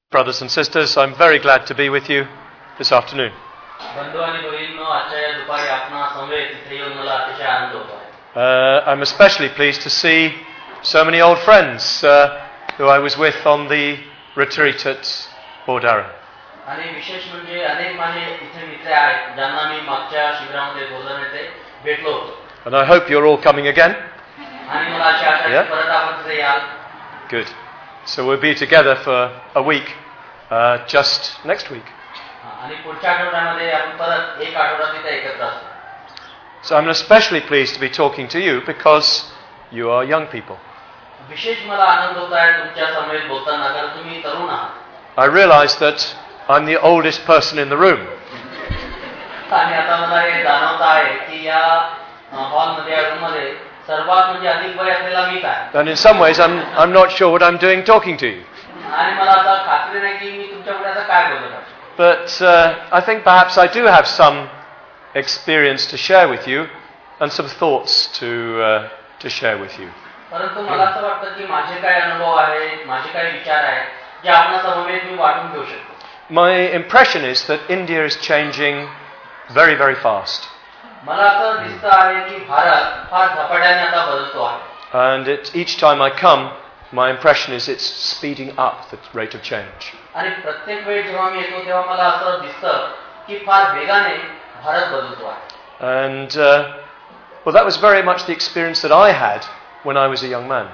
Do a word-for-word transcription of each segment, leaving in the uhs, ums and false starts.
Brothers and sisters, I'm very glad to be with you this afternoon. Uh, I'm especially pleased to see so many old friends uh, who I was with on the retreat at Bordaran. And I hope you're all coming again. Yeah? Good. So we'll be together for a week, uh, just next week. So I'm especially pleased to be talking to you because you are young people. I realize that I'm the oldest person in the room. And in some ways, I'm I'm not sure what I'm doing talking to you. But uh, I think perhaps I do have some experience to share with you and some thoughts to uh, to share with you. My impression is that India is changing very, very fast. And it, each time I come, my impression is it's speeding up the rate of change. And uh, well, that was very much the experience that I had when I was a young man.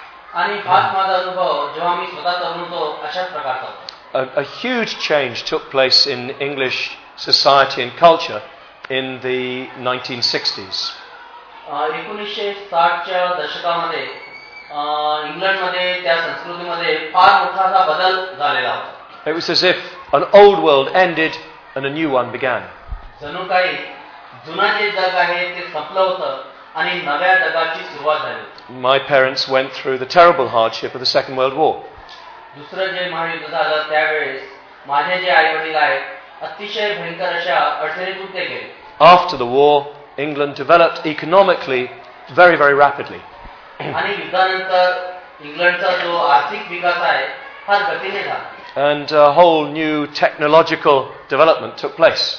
A, a huge change took place in English society and culture in the nineteen sixties. It was as if an old world ended and a new one began. My parents went through the terrible hardship of the Second World War. After the war, England developed economically very, very rapidly. And a whole new technological development took place.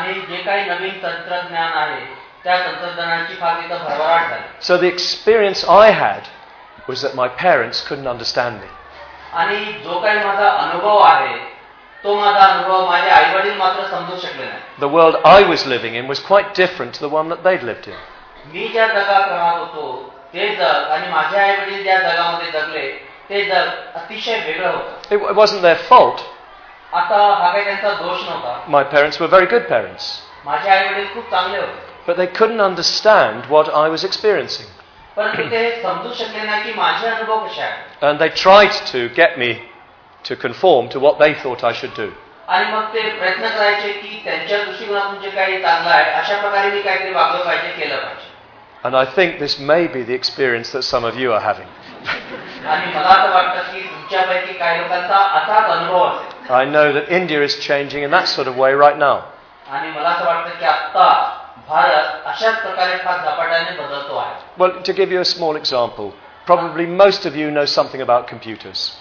So the experience I had was that my parents couldn't understand me. The world I was living in was quite different to the one that they'd lived in. It wasn't their fault. My parents were very good parents. But they couldn't understand what I was experiencing. And they tried to get me to conform to what they thought I should do. And I think this may be the experience that some of you are having. I know that India is changing in that sort of way right now. Well, to give you a small example, probably most of you know something about computers.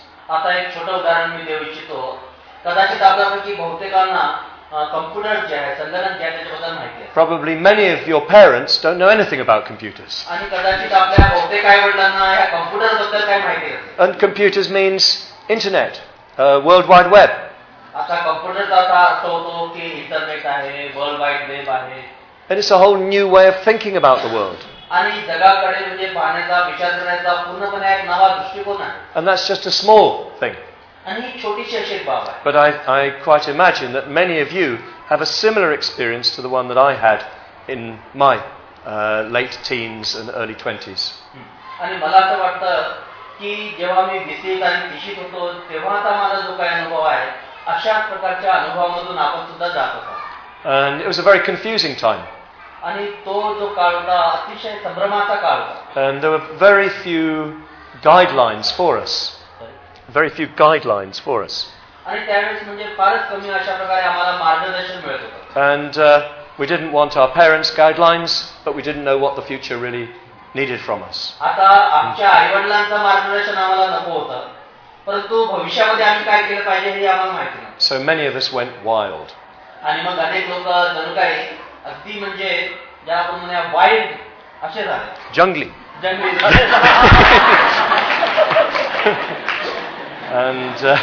Probably many of your parents don't know anything about computers. And computers means internet, uh, World Wide Web. And it's a whole new way of thinking about the world. And that's just a small thing. But I, I quite imagine that many of you have a similar experience to the one that I had in my uh, late teens and early twenties. And it was a very confusing time. And there were very few guidelines for us. Very few guidelines for us. And uh, we didn't want our parents' guidelines, but we didn't know what the future really needed from us. परंतु भविष्यामध्ये आम्ही काय केलं पाहिजे हे आम्हाला माहिती नाही. So many of us went wild. आणि मग अनेक लोक जणू काय अगदी म्हणजे ज्या आपण म्हणूया वाईल्ड असे झाले. Jungly. जंगली झाले. And uh,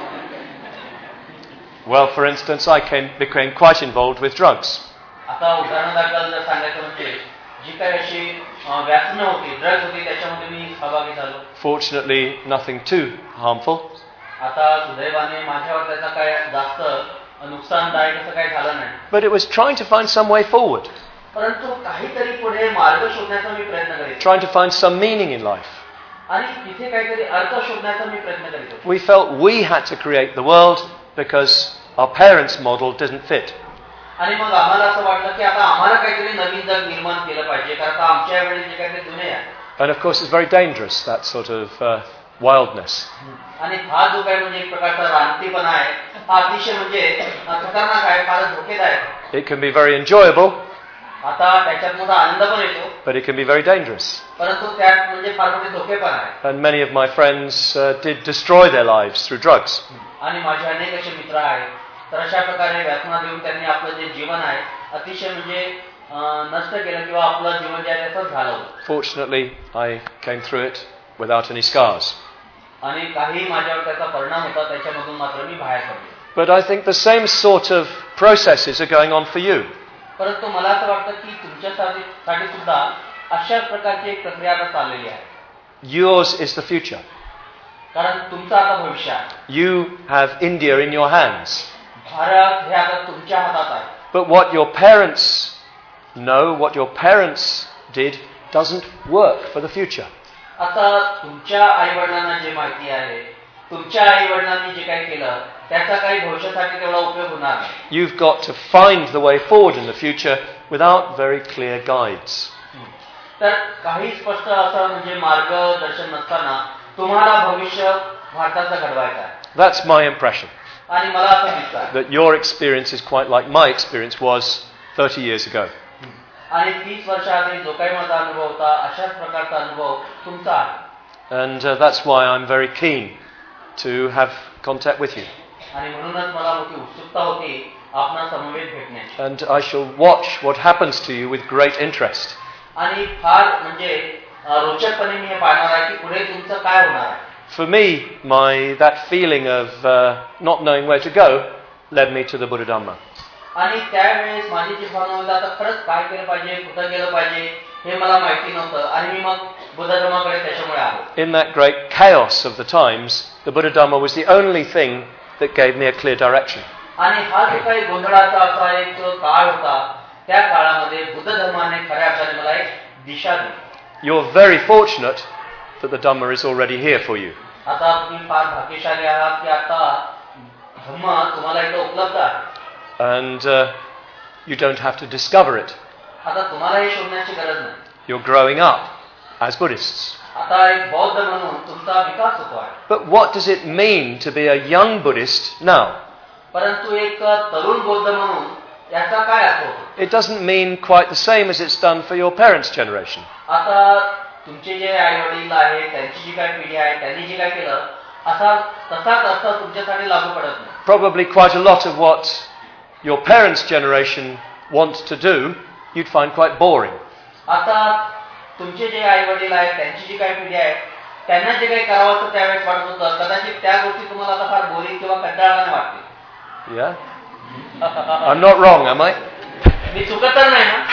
well, for instance, I came, became quite involved with drugs. आता उदाहरणादाखल जर सांगायचं म्हणजे जी काही अशी व्यसनं होती, ड्रग्ज होती, त्याच्यामध्ये मी सहभागी झालो. Fortunately, nothing too harmful. आता सुदैवाने माझ्यावर त्याचा काय जास्त नुकसानदायक असं काही झालं नाही. But it was trying to find some way forward. परंतु काहीतरी पुढे मार्ग शोधण्याचा मी प्रयत्न करीत. Trying to find some meaning in life. आणि तिथे काहीतरी अर्थ शोधण्याचा मी प्रयत्न करीत होतो. We felt we had to create the world because our parents' model didn't fit. आणि मग आम्हाला असं वाटलं की आता आम्हाला काहीतरी नवीन जग निर्माण केलं पाहिजे कारण आमच्या वेळी जे काही जुने आहे. And of course it's very dangerous, that sort of uh, wildness. आणि हा जो काही म्हणजे एक प्रकारचा रानटीपणा आहे हा अतिशय म्हणजे खतरनाक आहे, फारच धोकेदायक. It can be very enjoyable. आता त्याच्यात मोठा आनंद पण येतो. But it can be very dangerous. परंतु त्यात म्हणजे फार मोठे धोके पण आहे. And many of my friends uh, did destroy their lives through drugs. आणि माझे अनेक असे मित्र आहेत तर अशा प्रकारे व्यसना देऊन त्यांनी आपलं जे जीवन आहे अतिशय म्हणजे नष्ट केलं किंवा आपलं जीवन जे आहे तसंच घालवलं. Fortunately, I came through it without any scars. आणि काही माझ्यावर त्याचा परिणाम होता, त्याच्यामधून मात्र मी बाहेर पडलो. But I think the same sort of processes are going on for you. परंतु मला असं वाटतं की तुमच्यासाठी सुद्धा अशाच प्रकारची एक प्रक्रिया आता चाललेली आहे. Yours is the future. कारण तुमचं आता भविष्य आहे. You have India in your hands. Bharat हे आता तुमच्या हातात आहे. But what your parents know, what your parents did, doesn't work for the future. आता तुमच्या आई-वडिलांना जे माहिती आहे, तुमच्या आई-वडिलांनी जे काही केलं त्याचा काही भविष्यासाठी तेवढा उपयोग होणार नाही. You've got to find the way forward in the future without very clear guides. तर काही स्पष्ट असं म्हणजे मार्गदर्शन नसताना तुम्हाला भविष्य भारताचं घडवायचं आहे. That's my impression. आणि मला असं दिसतं that your experience is quite like my experience was thirty years ago. आणि तीस वर्षाआधी जो काही माझा अनुभव होता अशाच प्रकारचा अनुभव तुमचा आहे. And uh, that's why I'm very keen to have contact with you. आणि म्हणूनच मला मोठी उत्सुकता होती आपणा समवेत भेटण्याची. And I shall watch what happens to you with great interest. आणि फार म्हणजे रोचकपणे मी हे पाहणार आहे की पुढे तुमचं काय होणार आहे. For me, my that feeling of uh, not knowing where to go led me to the Buddha Dhamma. आणि त्यावेळेस माझी जी भावना होती आता खरंच काय केलं पाहिजे, कुठं गेलं पाहिजे हे मला माहिती नव्हतं आणि मी मग बुद्ध धर्माकडे त्याच्यामुळे आलो. In that great chaos of the times, the Buddha Dhamma was the only thing that gave me a clear direction. आणि हा जो काही गोंधळाचा असा एक काळ होता त्या काळामध्ये बुद्ध धर्माने खऱ्या अर्थाने मला एक दिशा दिली. You're very fortunate that the Dhamma is already here for you. आता तुम्ही फार भाग्यशाली आहात की आता धम्म तुम्हाला इथे उपलब्ध आहे. And uh, you don't have to discover it. आता तुम्हाला हे शोधण्याची गरज नाही. You're growing up as Buddhists. आता एक बौद्ध म्हणून तुमचा विकास होतो आहे. But what does it mean to be a young Buddhist now? परंतु एक तरुण बौद्ध म्हणून याचा काय अर्थ होतो? It doesn't mean quite the same as it's done for your parents' generation. आता तुमचे जे आई वडील आहेत त्यांची जी काही पिढी आहे त्यांनी जे काय केलं असा तसाच अर्थ तुमच्यासाठी लागू पडत नाही. Probably quite a lot of what your parents' generation wants to do, you'd find quite boring. आता तुमचे जे आई वडील आहेत त्यांची जी काही पिढी आहे त्यांना जे काही करावं असं त्यावेळेस वाटत होतं कदाचित त्या गोष्टी तुम्हाला आता फार बोरिंग किंवा कंटाळवाण्या वाटतील. Yeah? I'm not wrong, am I? मी चुकत तर नाही ना?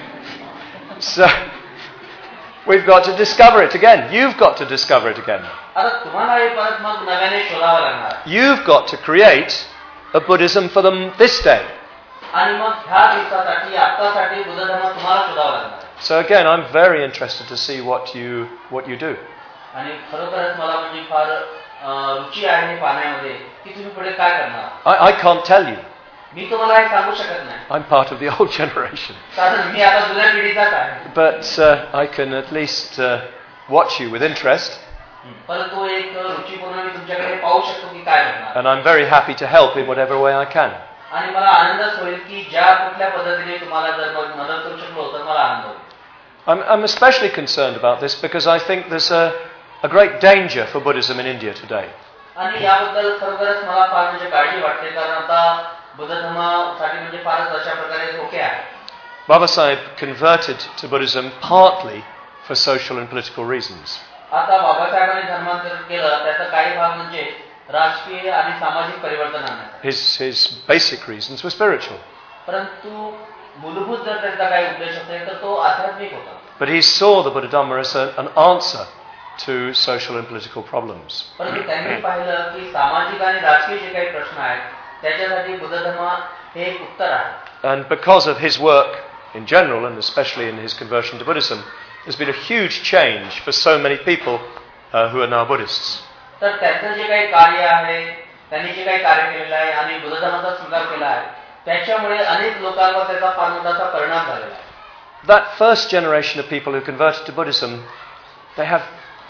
So, we've got to discover it again. You've got to discover it again. आता तुम्हाला हे परत मग नव्याने शोधावं लागणार. You've got to create a Buddhism for them this day. आणि मग ह्या दिवसासाठी आत्तासाठी बुद्ध धर्म तुम्हाला शोधावा लागणार. So again, I'm very interested to see what you what you do. आणि खरोखरच मला म्हणजे फार रुची आहे हे पाहण्यामध्ये की तुम्ही पुढे काय करणार. I, I can't tell you. मी तुम्हाला हे सांगू शकत नाही. I'm part of the old generation. कारण मी आता जुन्या पिढीचाच आहे. But uh, I can at least uh, watch you with interest. परंतु एक रुचीपूर्ण मी तुमच्याकडे पाहू शकतो की काय करणार. And I'm very happy to help in whatever way I can. आणि मला आनंदच होईल की ज्या कुठल्या पद्धतीने तुम्हाला जर मदत करू शकलो तर मला आनंद होईल. I'm, I'm especially concerned about this because I think there's a, a great danger for Buddhism in India today. आणि याबद्दल खरोखरच मला फार म्हणजे काळजी वाटते, कारण आता बुद्ध धर्मासाठी म्हणजे फारच अशा प्रकारे धोके आहे. Baba Sahib converted to Buddhism partly for social and political reasons. आता बाबासाहेबांनी धर्मांतरण केलं, त्याचा काही भाग म्हणजे राजकीय आणि सामाजिक परिवर्तनाने. His his basic reasons were spiritual. परंतु मूलभूत जर त्यांचा काही उद्देश असेल तर तो आध्यात्मिक होता. But he saw the Buddha Dhamma as a, an answer to social and political problems. परंतु त्यांनी पाहिलं की सामाजिक आणि राजकीय जे काही प्रश्न आहेत त्याच्यासाठी बुद्ध धर्म हे एक उत्तर आहे. And because of his work in general, and especially in his conversion to Buddhism, there's been a huge change for so many people uh, who are now Buddhists. तर त्यांचं जे काही कार्य आहे, त्यांनी जे काही कार्य केलेलं आहे आणि बुद्ध धर्माचा स्वीकार केला आहे, त्याच्यामुळे अनेक लोकांवर त्याचा फार मोठा परिणाम झालेला आहे. That first generation of people who converted to Buddhism, they have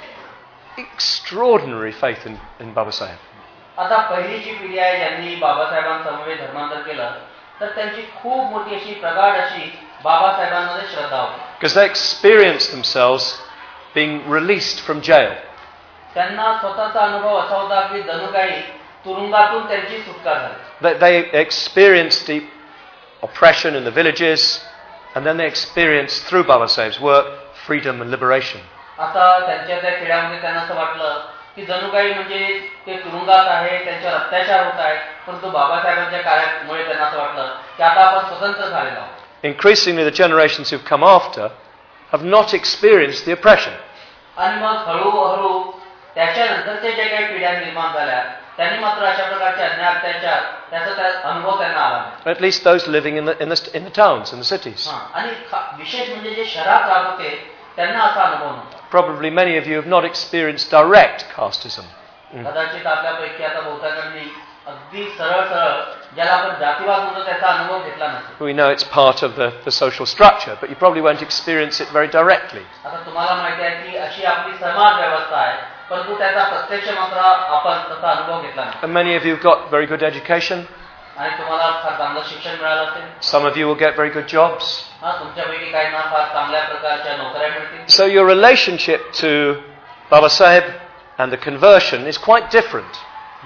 extraordinary faith in, in Baba Sahib. आता पहिली जी पिढी आहे ज्यांनी बाबासाहेबांसमवेत धर्मांतर केलं, तर त्यांची खूप मोठी अशी प्रगाढ अशी बाबासाहेबांमध्ये श्रद्धा होती. Because they experienced themselves being released from jail. त्यांना स्वतःचा अनुभव असा होता की जणू काही तुरुंगातून त्यांची सुटका झाली. They, they experienced deep oppression in the villages, and then they experienced through Baba Sahib's work freedom and liberation. आता त्यांच्या त्या खेड्यामध्ये त्यांना असं वाटलं की जणू काही म्हणजे ते तुरुंगात आहे, त्यांच्यावर अत्याचार होत आहे, परंतु बाबासाहेबांच्या कार्यामुळे त्यांना असं वाटलं की आता आपण स्वतंत्र झालेलो आहोत. Increasingly, the generations who've come after have not experienced the oppression. आणि मग हळूहळू त्याच्यानंतरच्या ज्या काही पिढ्या निर्माण झाल्या त्यांनी मात्र अशा प्रकारचे अन्याय अत्याचार त्याचा अनुभव त्यांना आला. At least those living in the in the in the towns and the cities. आणि विशेष म्हणजे जे शहरात राहत होते त्यांना असा अनुभव नव्हता. Probably many of you have not experienced direct casteism. कदाचित आपल्यापैकी आता बहुतांशांनी अगदी सरळ सरळ ज्याला आपण जातीवाद म्हणतो त्याचा अनुभव घेतला नसेल. We know it's part of the the social structure, but you probably won't experience it very directly. आता तुम्हाला माहिती आहे की अशी आपली समाज व्यवस्था आहे, परंतु त्याचा प्रत्यक्ष मात्र आपण तसा अनुभव घेतला नाही. And many of you have got very good education. आणि तुम्हाला फार चांगलं शिक्षण मिळालं असेल. Some of you will get very good jobs. हा, तुमच्यापैकी काहींना फार चांगल्या प्रकारच्या नोकऱ्या मिळतील. So your relationship to Baba Sahib and the conversion is quite different.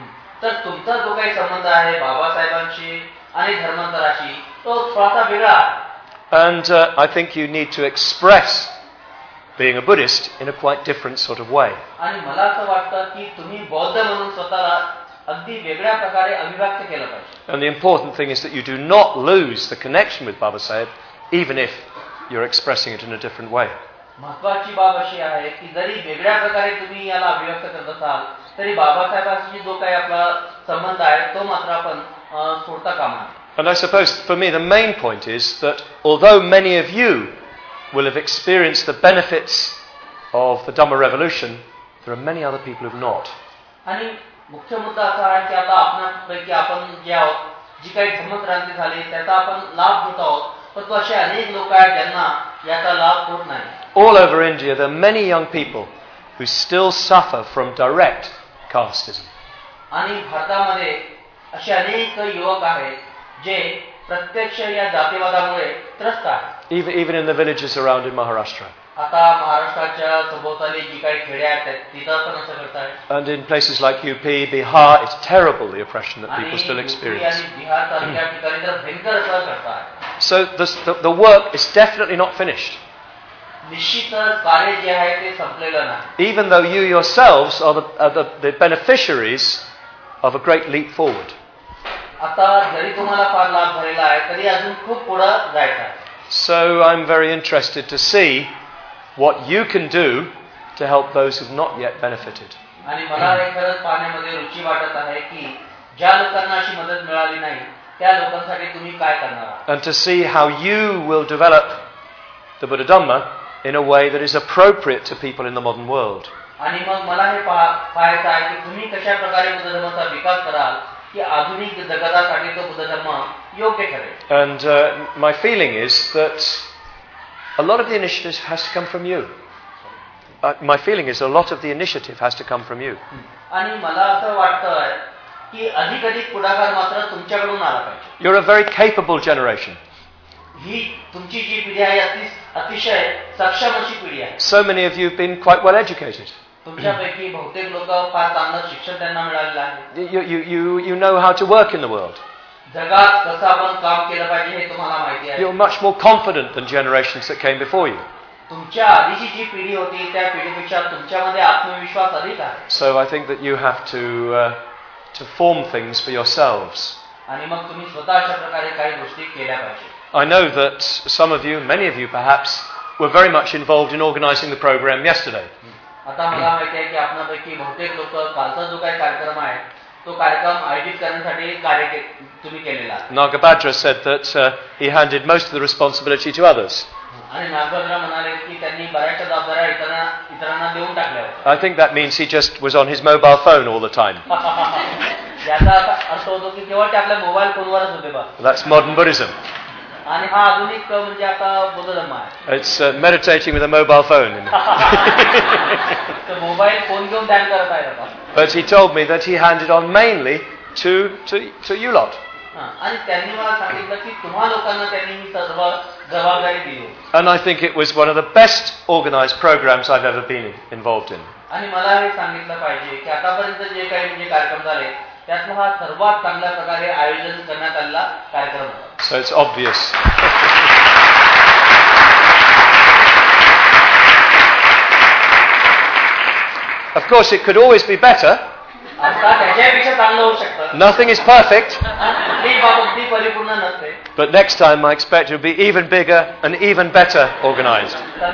तर तुमचा जो काही संबंध आहे बाबासाहेबांशी आणि धर्मांतराशी तो थोडासा वेगळा आहे. And uh, I think you need to express being a Buddhist in a quite different sort of way. आणि मला असं वाटतं की तुम्ही बौद्ध म्हणून स्वतःला अगदी वेगळ्या प्रकारे अभिव्यक्त केलं पाहिजे. And the important thing is that you do not lose the connection with Baba Sahib, even if you're expressing it in a different way. महत्त्वाची बाब अशी आहे की जरी वेगळ्या प्रकारे तुम्ही याला अभिव्यक्त करत असाल तरी बाबासाहेबांशी जो काही आपला संबंध आहे तो मात्र आपण सोडता कामा नये. And I suppose for me the main point is that although many of you will have experienced the benefits of the Dhamma revolution, there are many other people who have not. आणि मुख्य मुद्दा असा आहे की आता आपणापैकी आपण जे आहोत जी काही धर्मक्रांती झाली त्याचा आपण लाभ घेत आहोत, परंतु असे अनेक लोक आहेत ज्यांना याचा लाभ होत नाही. All over India there are many young people who still suffer from direct casteism. आणि भारतामध्ये असे अनेक युवक आहेत जे प्रत्यक्ष या जातीवादामुळे त्रस्त आहेत. Even even in the villages around in Maharashtra. आता महाराष्ट्राच्या सभोवताली जी काही खेडे आहेत तिथं पण असं करतात. And in places like U P, Bihar, it's terrible the oppression that people still experience. आणि बिहार सारख्या ठिकाणी तर भयंकर असं करतात. So the, the the work is definitely not finished. निश्चितच कार्य जे आहे ते संपलेलं नाही. Even though you yourselves are the are the, the beneficiaries of a great leap forward. आता जरी तुम्हाला फार लाभ झालेला आहे तरी अजून खूप पुढे जायचं आहे. So I'm very interested to see what you can do to help those who've not yet benefited. आणि मला हे खरंच पाहण्यामध्ये रुची वाटत आहे की ज्या लोकांना अशी मदत मिळाली नाही त्या लोकांसाठी तुम्ही काय करणार आहात. And to see how you will develop the Buddha Dhamma in a way that is appropriate to people in the modern world. आणि मग मला हे पाहायचं आहे की तुम्ही कशा प्रकारे बुद्ध धर्माचा विकास कराल की आधुनिक जगतासाठी तो बुद्ध धर्म योग्य ठरेल. And uh, my feeling is that a lot of the initiative has to come from you. Uh, my feeling is a lot of the initiative has to come from you. आणि मला असं वाटतं की अधिक अधिक पुढाकार मात्र तुमच्याकडून आला पाहिजे. You're a very capable generation. ही तुमची जी पिढी आहे अतिशय सक्षम अशी पिढी आहे. So many of you have been quite well educated. तुमच्यापैकी बहुतेक लोक फार चांगलं शिक्षण त्यांना मिळालेलं आहे. You, you, you, you know how to work in the world. जगात कसं आपण काम केलं पाहिजे हे तुम्हाला माहिती आहे. You're much more confident than generations that came before you. तुमच्या आधीची जी पिढी होती त्या पिढीपेक्षा तुमच्यामध्ये आत्मविश्वास अधिक आहे. So I think that you have to uh, to form things for yourselves. आणि मग तुम्ही स्वतः अशा प्रकारे काही गोष्टी केल्या पाहिजे. I know that some of you, many of you perhaps, were very much involved in organizing the program yesterday. आता मला माहिती आहे की आपणापैकी बहुतेक लोक कालचा जो काही कार्यक्रम आहे तो कार्यक्रम आयोजित करण्यासाठी कार्य तुम्ही केलेला आहे. Nagabhadra said that uh, he handed most of the responsibility to others. आणि नागभद्रा म्हणाले की त्यांनी बऱ्याचशा जबाबदाऱ्या इतरांना इतरांना देऊन टाकल्या होत्या. I think that means he just was on his mobile phone all the time. याचा अर्थ होतो की केवळ ते आपल्या मोबाईल फोनवरच होते बा. That's modern Buddhism. आणि हा आधुनिक म्हणजे आता बौद्ध धर्म आहे. It's uh, meditating with a mobile phone. तो मोबाईल फोन घेऊन ध्यान करत आहे आता. But he told me that he handed on mainly to to to you lot. आणि त्यांनी मला सांगितलं की तुम्हा लोकांना त्यांनी ही सर्व जबाबदारी दिली. And I think it was one of the best organized programs I've ever been involved in. आणि मला हे सांगितलं पाहिजे की आतापर्यंत जे काही म्हणजे कार्यक्रम झाले त्यातला हा सर्वात चांगल्या प्रकारे आयोजन करण्यात आलेला कार्यक्रम होता. So it's obvious. Of course, it could always be better. Nothing is perfect. But next time I expect it will be even bigger and even better organized.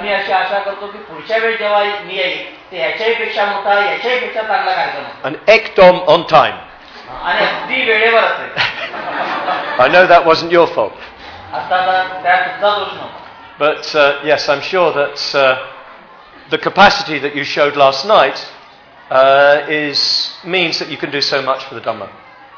An ekdom on time. I know that wasn't your fault. But uh, yes, I'm sure that uh, the capacity that you showed last night uh, is means that you can do so much for the Dhamma.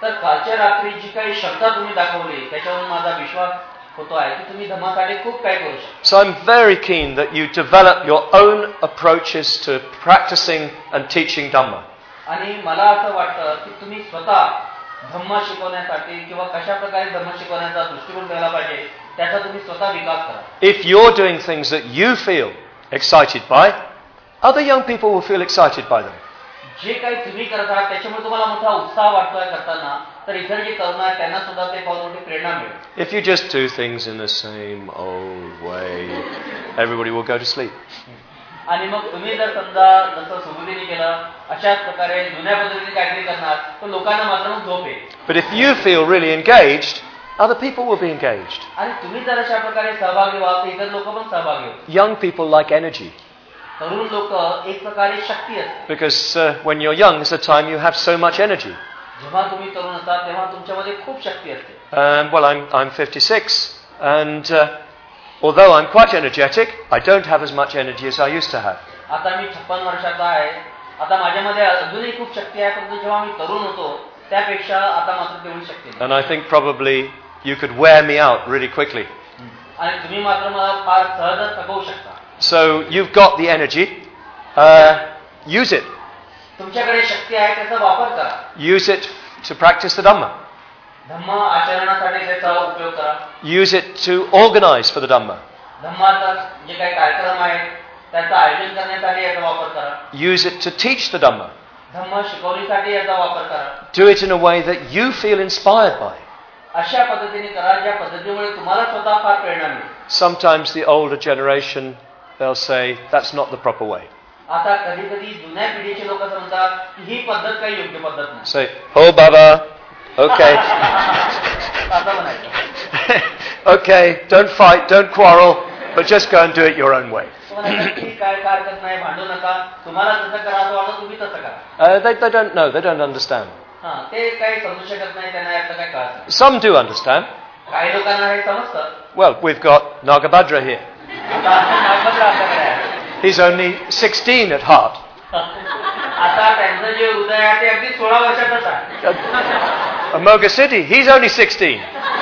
So I'm very keen that you develop your own approaches to practicing and teaching Dhamma. आणि मला असं वाटतं की तुम्ही स्वतः धम्म शिकवण्यासाठी किंवा कशा प्रकारे धम्म शिकवण्याचा दृष्टिकोन ठेवला पाहिजे त्याचा तुम्ही स्वतः विकास करा. If you're doing things that you feel excited by, other young people will feel excited by them. जे काही तुम्ही करत आहात त्याच्यामुळे तुम्हाला मोठा उत्साह वाटतोय करताना तर इतर जे तरुण आहेत त्यांना सुद्धा ते पाहून मोठी प्रेरणा मिळेल. If you just do things in the same old way, everybody will go to sleep. आणि मग तुम्ही जर समजा जसं सुबुद्धीने केलं अशाच प्रकारे जुन्या पद्धतीने काहीतरी करणार तर लोकांना मात्र मग झोप येईल. But if you feel really engaged, other people will be engaged. आणि तुम्ही जर अशा प्रकारे सहभागी व्हाल तर इतर लोक पण सहभागी होतील. Young people like energy. तरुण लोक एक प्रकारे शक्ती असते. Because uh, when you're young, it's a time you have so much energy. जेव्हा तुम्ही तरुण असता तेव्हा तुमच्यामध्ये खूप शक्ती असते. Um, well, I'm I'm fifty-six, and uh, although I'm quite energetic, I don't have as much energy as I used to have. आता मी छप्पन वर्षाचा आहे. आता माझ्यामध्ये अजूनही खूप शक्ती आहे, परंतु जेव्हा मी तरुण होतो त्यापेक्षा आता मात्र तेवढी शक्ती नाही. And I think probably you could wear me out really quickly. आणि तुम्ही मात्र मला फार सहज थकवू शकता. So you've got the energy. Uh, use it. तुमच्याकडे शक्ती आहे त्याचा वापर करा. Use it to practice the Dhamma. धम्म आचरणासाठी त्याचा उपयोग करा. Use it to organize for the Dhamma. धम्माचा जे काही कार्यक्रम आहेत त्याचं आयोजन करण्यासाठी याचा वापर करा. Use it to teach the Dhamma. धम्म शिकवणीसाठी याचा वापर करा. Do it in a way that you feel inspired by. अशा पद्धतीने करा ज्या पद्धतीमुळे तुम्हाला स्वतः फार प्रेरणा मिळेल. Sometimes the older generation, they'll say that's not the proper way. आता कधी-कधी जुन्या पिढीचे लोक म्हणतात की ही पद्धत काही योग्य पद्धत नाही. Say, "Oh Baba, okay." आता म्हणायचं. Okay, don't fight, don't quarrel, but just go and do it your own way. काय हरकत नाही, भांडू नका. तुम्हाला जसं करायचं वाटतं तुम्ही तसं करा. Uh, they they don't know, they don't understand. हां, ते काही समजू शकत नाही, त्यांना यातलं काय कळत नाही. Some do understand. काही लोकांना हे समजतं. Well, we've got Nagabhadra here. आता नागभद्रा आपल्याकडे आहे. He's only sixteen at heart. आता त्यांचं जे हृदय आहे ते अगदी सोळा वर्षाचंच आहे. Amoga City, he's only sixteen.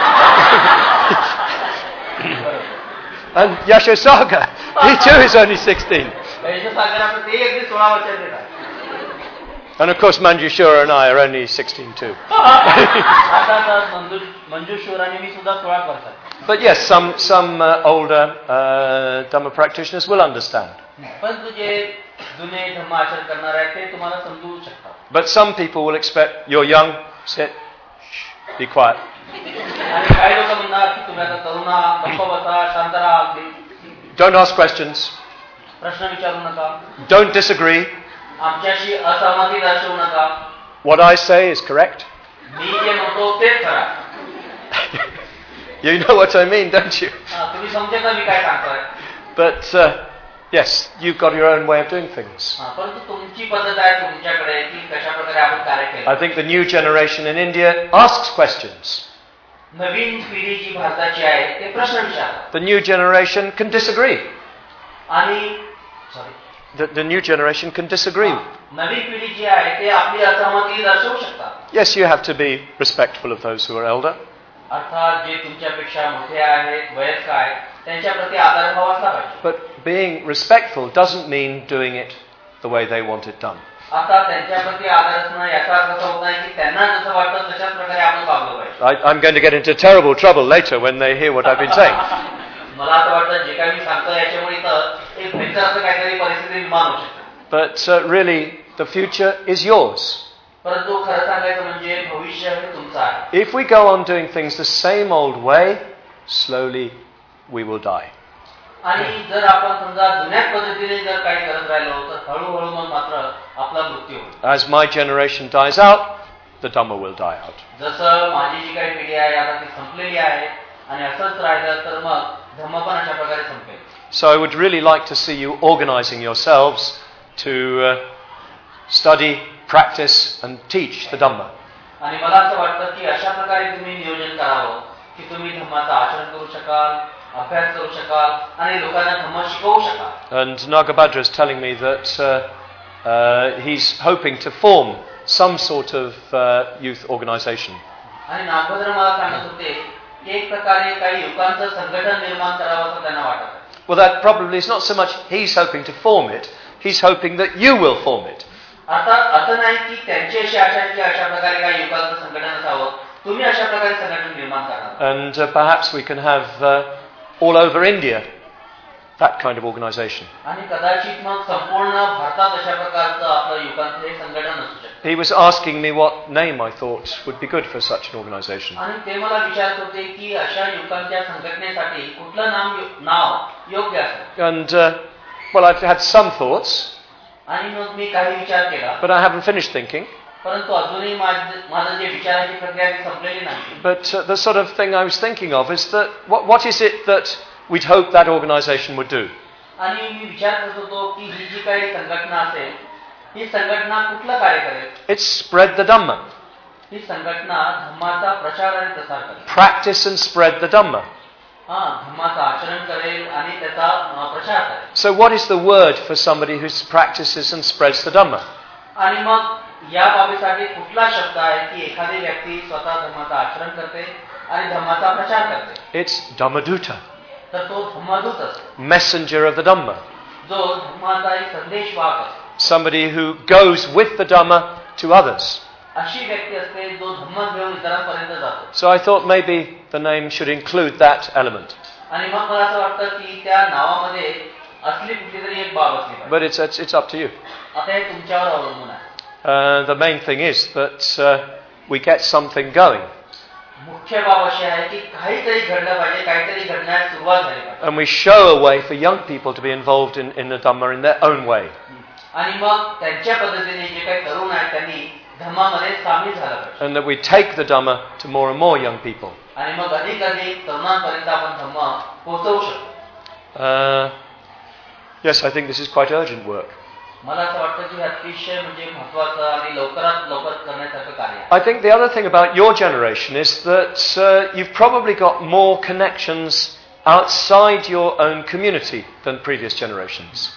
And Yashosaga, he too is only sixteen. यशोसागराचं ते अगदी सोळा वर्षाचे आहे. And of course Manjushura and I are only sixteen too. आता मंजूश्वर आणि मी सुद्धा सोळा वर्षाचे. But yes, some some uh, older uh, Dhamma practitioners will understand. But some people will expect, you're young, sit, shh, be quiet. Don't ask questions. Don't disagree. What I say is correct. You know what I mean, don't you? But uh, yes, you've got your own way of doing things. I think the new generation in India asks questions. The new generation can disagree. The, the new generation can disagree. Yes, you have to be respectful of those who are elder. But being respectful doesn't mean doing it the way they want it done. I, I'm going to get into terrible trouble later when they hear what I've been saying. But uh, really, the future is yours. If we go on doing things the same old way, slowly we will die. As my generation dies out, the Dhamma will die out. So I would really like to see you organizing yourselves to uh, study, practice and teach the Dhamma. And Nagabhadra is telling me that uh, uh, he's hoping to form some sort of uh, youth organization. Well, that probably is not so much he's hoping to form it, he's hoping that you will form it. And uh, perhaps we can have uh, all over India that kind of organization. He was asking me what name I thought would be good for such an organization. And uh, well, I've had some thoughts, but I haven't finished thinking. But uh, the sort of thing I was thinking of is that what, what is it that we'd hope that organization would do? It's spread the Dhamma. Practice and spread the Dhamma. So what is the word for somebody who practices and spreads the Dhamma? It's Dhammaduta, messenger of the Dhamma. Somebody who goes with the Dhamma to others. So I thought maybe the name should include that element. But it's, it's, it's up to you. Uh, the main thing is that uh, we get something going. And we show a way for young people to be involved in, in the Dhamma in their own way. And that we take the Dhamma to more and more young people. Uh, yes, I think this is quite urgent work. I think the other thing about your generation is that uh, you've probably got more connections outside your own community than previous generations.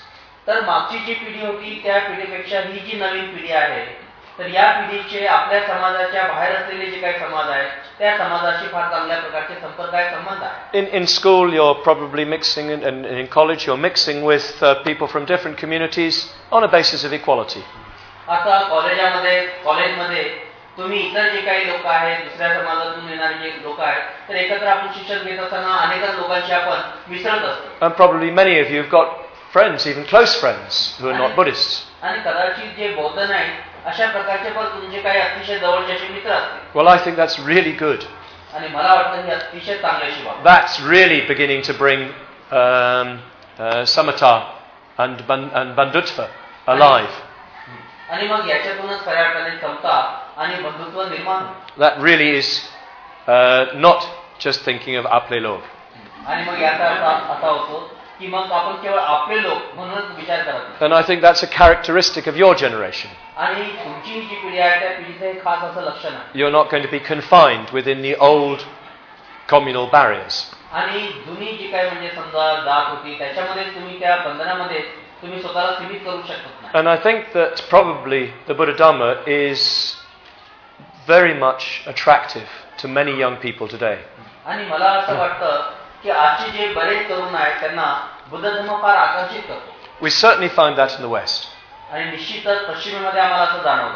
In, in school you're probably mixing, and in, in college you're mixing with uh, people from different communities on a basis of equality. तुम्ही इतर जे काही लोक आहेत दुसऱ्या समाजातून येणारे जे लोक आहेत तर एकत्र आपण शिक्षण घेत असताना अनेक लोकांशी आपण मिसळत असतो. And probably many of you have got friends, even close friends, who are not Buddhists. आणि कदाचित जे बौद्ध नाहीत अशा प्रकारचे पण तुमचे काही अतिशय जवळचे असे मित्र असतील. Well, I think that's really good. आणि मला वाटतं ही अतिशय चांगली अशी बाब. That's really beginning to bring um, uh, samatha and and bandutva alive. आणि मग याच्यातूनच खऱ्या अर्थाने समता आणि बंधुत्व निर्माण. That really is uh, not just thinking of आपले लोग. आणि मग याचा अर्थ असा होतो की मग आपण केवळ आपले लोक म्हणूनच विचार करत नाही. And I think that's a characteristic of your generation. आणि तुमची जी पिढी आहे त्या पिढीचं एक खास असं लक्षण आहे. You're not going to be confined within the old communal barriers. आणि जुनी जी काही म्हणजे समजा जात होती त्याच्यामध्ये तुम्ही त्या बंधनामध्ये तुम्ही स्वतःला सीमित करू शकत नाही. And I think that probably the Buddha Dhamma is very much attractive to many young people today. आणि मला असं वाटतं की आजचे जे बरेच तरुण आहेत त्यांना बुद्ध धर्म फार आकर्षित करतो. We certainly find that in the West. आणि निश्चितच पश्चिमेमध्ये आम्हाला असं जाणवलं.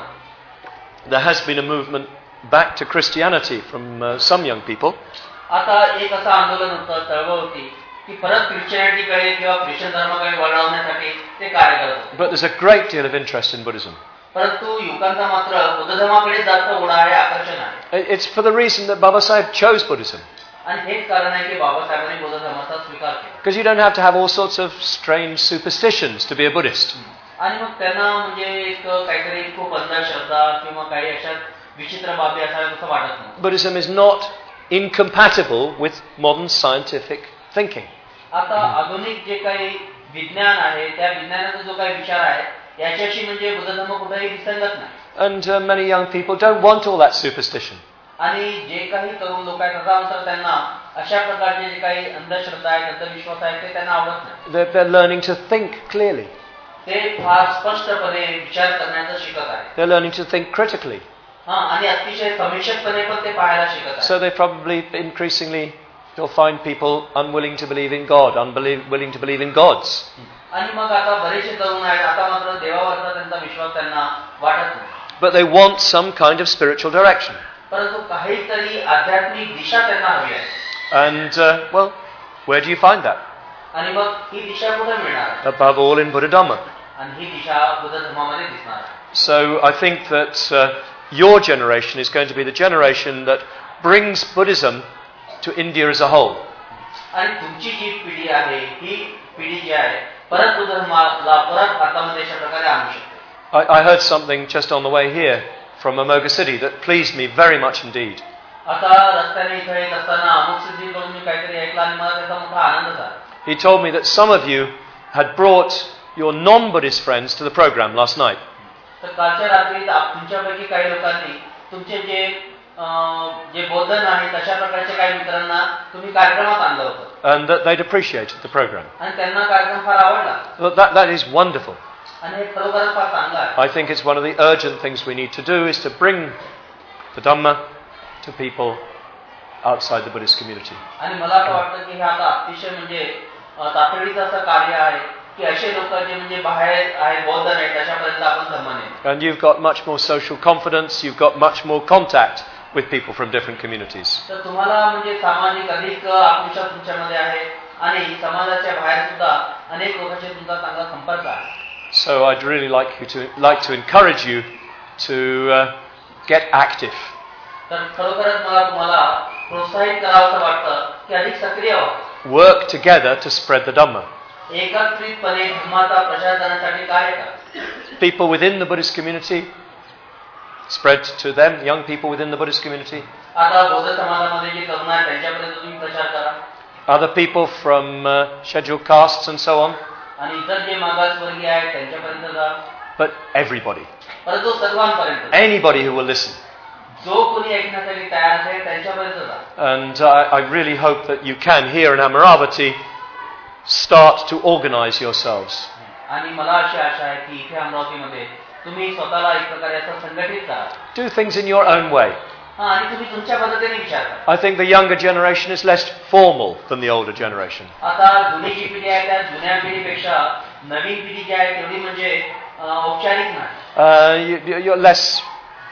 There has been a movement back to Christianity from uh, some young people. आता एक असं आंदोलन होतं, चळवळ होती की परत ख्रिश्चनिटीकडे किंवा ख्रिश्चन धर्माकडे वळवण्यासाठी ते कार्य करत होते. But there's a great deal of interest in Buddhism. परंतु युवकांचा मात्र बुद्ध धर्माकडे जास्त ओढा आहे, आकर्षण आहे. It's for the reason that Baba Sahib chose Buddhism. आणि हेच कारण आहे की बाबासाहेबांनी बुद्ध धर्माचा स्वीकार केला. Because you don't have to have all sorts of strange superstitions to be a Buddhist. आणि मग त्यांना म्हणजे एक काहीतरी खूप अंधश्रद्धा किंवा काही अशा विचित्र बाबी असाव्या असं वाटत नाही. Buddhism is not incompatible with modern scientific thinking. आता आधुनिक जे काही विज्ञान आहे त्या विज्ञानाचा जो काही विचार आहे याच्याशी म्हणजे बुद्ध धर्म कुठेही विसंगत नाही. And uh, many young people don't want all that superstition. आणि जे काही तरुण लोक आहेत त्यानंतर त्यांना अशा प्रकारचे जे काही अंधश्रद्धा आहेत अंधविश्वास आहेत ते त्यांना आवडत नाही. They're, they're learning to think clearly. ते फार स्पष्टपणे विचार करण्याचं शिकत आहेत. They're learning to think critically. हा आणि अतिशय समीक्षकपणे पण ते पाहायला शिकत आहेत. So they probably increasingly you'll find people unwilling to believe in God, unwilling to believe in gods. आणि मग आता बरेचसे तरुण आहेत आता मात्र देवावरचा त्यांचा विश्वास त्यांना वाटत नाही. But they want some kind of spiritual direction. परंतु काहीतरी आध्यात्मिक दिशा त्यांना हवी आहे. And uh, well, where do you find that? आणि मग ही दिशा कुठे मिळणार? Above all in Buddha Dhamma. आणि ही दिशा बुद्ध धर्मामध्ये दिसणार आहे. So I think that uh, your generation is going to be the generation that brings Buddhism to India as a whole. आणि तुमची जी पिढी आहे ही पिढी जी आहे परत बुद्ध धर्माला परत भारतामध्ये अशा प्रकारे आणू शकते. I, I heard something just on the way here from Amoga City that pleased me very much indeed. आता रस्त्याने इथे येत असताना अमुक सिद्धीकडून मी काहीतरी ऐकलं आणि मला त्याचा मोठा आनंद झाला. He told me that some of you had brought your non-Buddhist friends to the program last night. तर कालच्या रात्री तुमच्यापैकी काही लोकांनी तुमचे जे जे बौद्ध नाहीत अशा प्रकारच्या काही मित्रांना तुम्ही कार्यक्रमात आणलं होतं. And that they'd appreciated the program. आणि त्यांना कार्यक्रम फार आवडला. Well, that that is wonderful. आणि हे खरोखरच फार चांगलं आहे. I think it's one of the urgent things we need to do is to bring the Dhamma to people outside the Buddhist community. आणि मला असं वाटतं की हे आता अतिशय म्हणजे तातडीचं असं कार्य आहे की असे लोक जे म्हणजे बाहेर आहेत बौद्ध नाहीत अशापर्यंत आपण धर्म नाही. And you've got much more social confidence, you've got much more contact with people from different communities. तर तुम्हाला म्हणजे सामाजिक अधिक आत्मविश्वास तुमच्यामध्ये आहे आणि समाजाच्या बाहेर सुद्धा अनेक लोकांशी तुमचा चांगला संपर्क आहे. So I'd really like you to like to encourage you to uh, get active. तर खरोखरच मला तुम्हाला प्रोत्साहित करावंसं वाटतं की अधिक सक्रिय व्हा. Work together to spread the Dhamma. एकत्रितपणे धर्माचा प्रचार करण्यासाठी कार्य करा. People within the Buddhist community spread to them, young people within the Buddhist community. आता बौद्ध समाजामध्ये जे तरुण आहेत त्यांच्यापर्यंत तुम्ही प्रचार करा. Other people from uh, scheduled castes and so on. आणि इतर जे मागासवर्गीय आहेत त्यांच्यापर्यंत जा. But everybody. परंतु सर्वांपर्यंत. Anybody who will listen. जो कोणी ऐकण्यासाठी तयार असेल त्यांच्यापर्यंत जा. And I, I really hope that you can here in Amaravati start to organize yourselves. आणि मला अशी आशा आहे की इथे अमरावतीमध्ये तुम्ही स्वतःला एक प्रकारे असं संघटित करा. Do things in your own way. हां आणि तुम्ही तुमच्या पद्धतीने विचार करा. I think the younger generation is less formal than the older generation. आता जुनी जी पिढी आहे त्या जुन्या पिढीपेक्षा नवीन पिढी जी आहे तेवढी म्हणजे औपचारिक नाही. Uh, you, you're less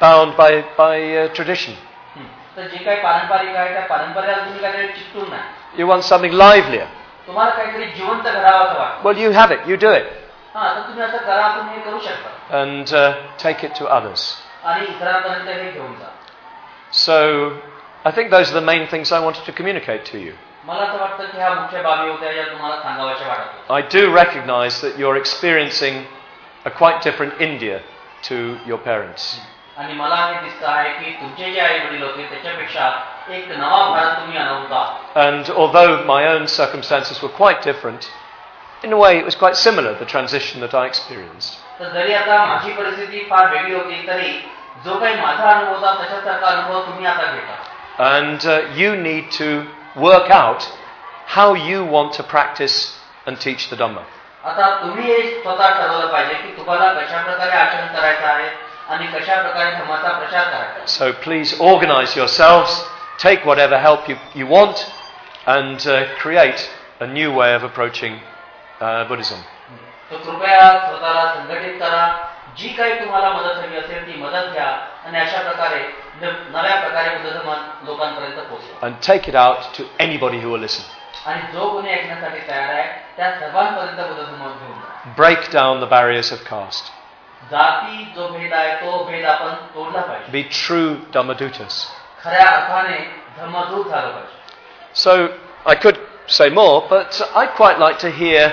bound by by uh, tradition. तर जे काही पारंपरिक आहे त्या पारंपरिकाला तुम्ही काहीतरी चिकटून नाही. You want something livelier. तुम्हाला काहीतरी जिवंत करावंसं वाटतं. Well, you have it. You do it. हां, तर तुम्ही असं करा, तुम्ही हे करू शकता. And uh, take it to others. आणि इतरांपर्यंत हे घेऊन जा. So, I think those are the main things I wanted to communicate to you. मला असं वाटतं की ह्या मुख्य बाबी होत्या ज्या तुम्हाला सांगाव्याशा वाटतात. I do recognize that you're experiencing a quite different India to your parents. आणि मला हे दिसतं आहे की तुमचे जे आई वडील होते त्याच्यापेक्षा एक नवा भारत तुम्ही अनुभवता. And although my own circumstances were quite different, in a way it was quite similar, the transition that I experienced. तर जरी आता माझी परिस्थिती फार वेगळी होती तरी जो काही माझा अनुभव होता तशासारखा अनुभव तुम्ही आता घेता. And uh, you need to work out how you want to practice and teach the Dhamma. आता तुम्ही हे स्वतः ठरवलं पाहिजे की तुम्हाला कशा प्रकारे आचरण करायचं आहे आणि कशा प्रकारे धर्माचा प्रचार करायचा. So please organize yourselves, take whatever help you, you want, and uh, create a new way of approaching uh, Buddhism. तर कृपया स्वतःला संघटित करा, जी काही तुम्हाला मदत हवी असेल ती मदत घ्या आणि अशा प्रकारे नव्या प्रकारे बुद्ध धर्म लोकांपर्यंत पोहोचवा. And take it out to anybody who will listen. आणि जो कोणी ऐकण्यासाठी तयार आहे त्या सर्वांपर्यंत बुद्ध धर्म घेऊन जा. Break down the barriers of caste. जाती जो भेद आहे तो भेद आपण तोडला पाहिजे. Be true Dhammadutas. खऱ्या अर्थाने धर्मदूत झालं पाहिजे. So I could say more, but I'd quite like to hear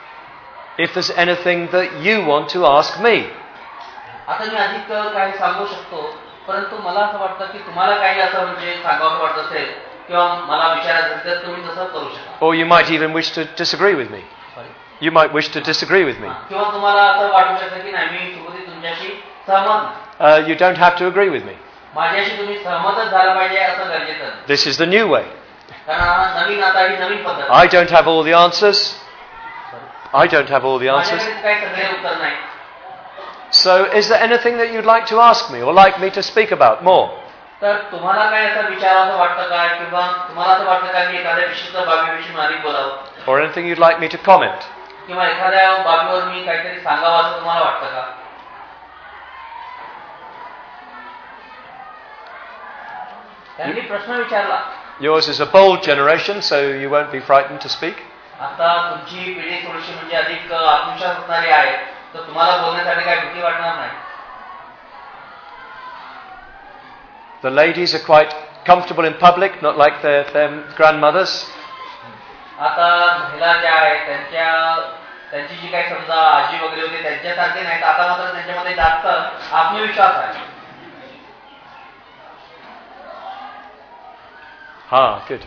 if there's anything that you want to ask me. आता मी अधिक काही सांगू शकतो, परंतु मला असं वाटतं की तुम्हाला काही असं म्हणजे सांगावं वाटत असेल किंवा मला विचारायचं असेल तर तुम्ही तसं करू शकता. Or you might even wish to disagree with me. You might wish to disagree with me. किंवा तुम्हाला असं वाटू शकतं की नाही मी सुरुवाती तुमच्याशी सहमत नाही. Uh, you don't have to agree with me. माझ्याशी तुम्ही सहमतच झालं पाहिजे असं गरजेचं नाही. This is the new way. कारण नवीन आता ही नवीन पद्धत. I don't have all the answers. I don't have all the answers. माझ्याकडे काही सगळे उत्तर नाही. So is there anything that you'd like to ask me or like me to speak about more? तर तुम्हाला काय असं विचारावं वाटतं का किंवा तुम्हाला असं वाटतं का की एखाद्या विशिष्ट बाबीविषयी अधिक बोलावं? Or anything you'd like me to comment? किंवा एखाद्या बाबीवर मी काहीतरी सांगावं असं तुम्हाला वाटतं का? त्यांनी प्रश्न विचारला. Yours is a bold generation, so you won't be frightened to speak. आता तुमची पिढी थोडीशी म्हणजे अधिक आत्मविश्वास असणारी आहे, तर तुम्हाला बोलण्यासाठी काही भीती वाटणार नाही. The ladies are quite comfortable in public, not like their, their grandmothers. आता महिला ज्या आहेत त्यांच्या त्यांची जी काही समजा आजी वगैरे होती त्यांच्यासारखे नाहीत, आता मात्र त्यांच्यामध्ये जास्त आत्मविश्वास आहे. Ha, good.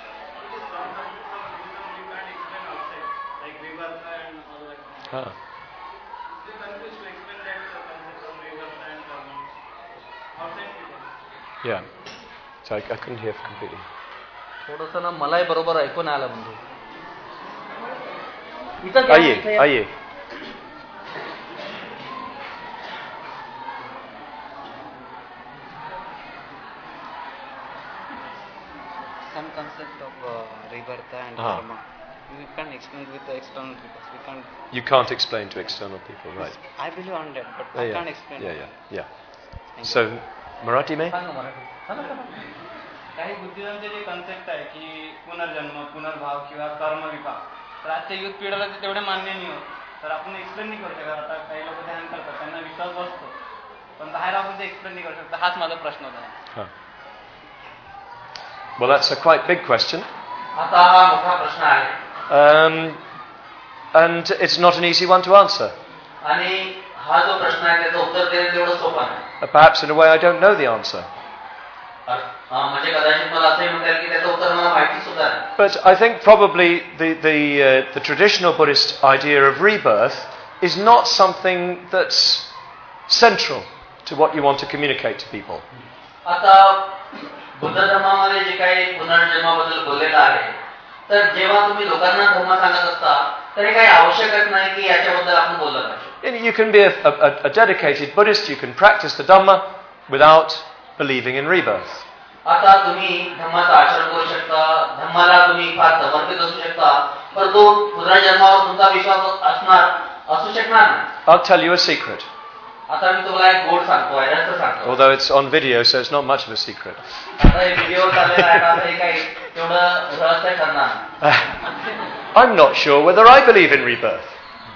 Ha. Yeah. So I, I couldn't hear completely. थोडंसं ना मलाही बरोबर ऐकून आलं म्हणजे. आइए, आइए. Some concept of uh, rebirth and Ah. karma. We can't explain with the external people. We can't. You can't explain to external people, right? I believe on that, but Yeah, I yeah. can't explain. Yeah, it. yeah, yeah. Thank So, Marathi mein? सांगा मराठी. सांगा, सांगा. काही बुद्धिजमचे जे concept आहे की पुनर्जन्म, पुनर्भाव किंवा कर्म विपाक, तर आजच्या युथ पिढीला ते तेवढे मान्य नाही होत. तर आपण एक्सप्लेन नाही करू शकत. आता काही लोक ध्यान करतात, त्यांना विश्वास बसतो, पण बाहेर आपण ते एक्सप्लेन नाही करू शकतो. हाच माझा प्रश्न होता. Huh. Well, that's a quite big question. आता हा मोठा प्रश्न आहे. Um, and it's not an easy one to answer. आणि हा जो प्रश्न आहे त्याचं उत्तर देणं तेवढं सोपं नाही. Uh, perhaps in a way I don't know the answer. म्हणजे कदाचित मला असंही म्हणता येईल की त्याचं उत्तर मला माहिती सुद्धा नाही. But I think probably the the uh, the traditional Buddhist idea of rebirth is not something that's central to what you want to communicate to people. आता बुद्ध धर्मामध्ये जे काही पुनर्जन्माबद्दल बोललेलं आहे, तर जेव्हा तुम्ही लोकांना धर्म सांगत असता तर हे काही आवश्यकच नाही की याच्याबद्दल आपण बोललं पाहिजे. You can be a, a, a dedicated Buddhist, you can practice the Dhamma without believing in rebirth. आता तुम्ही धर्माचं आचरण करू शकता, धर्माला तुम्ही फार समर्पित असू शकता, परंतु पुनर्जन्मावर तुमचा विश्वास असणार असू शकणार नाही. I'll tell you a secret. आता मी तुम्हाला एक गोड सांगतो, रहस्य सांगतो. Although it's on video, so it's not much of a secret. आता हे व्हिडिओ चाललेला आहे, आता हे काही तेवढं रहस्य ठरणार. I'm not sure whether I believe in rebirth.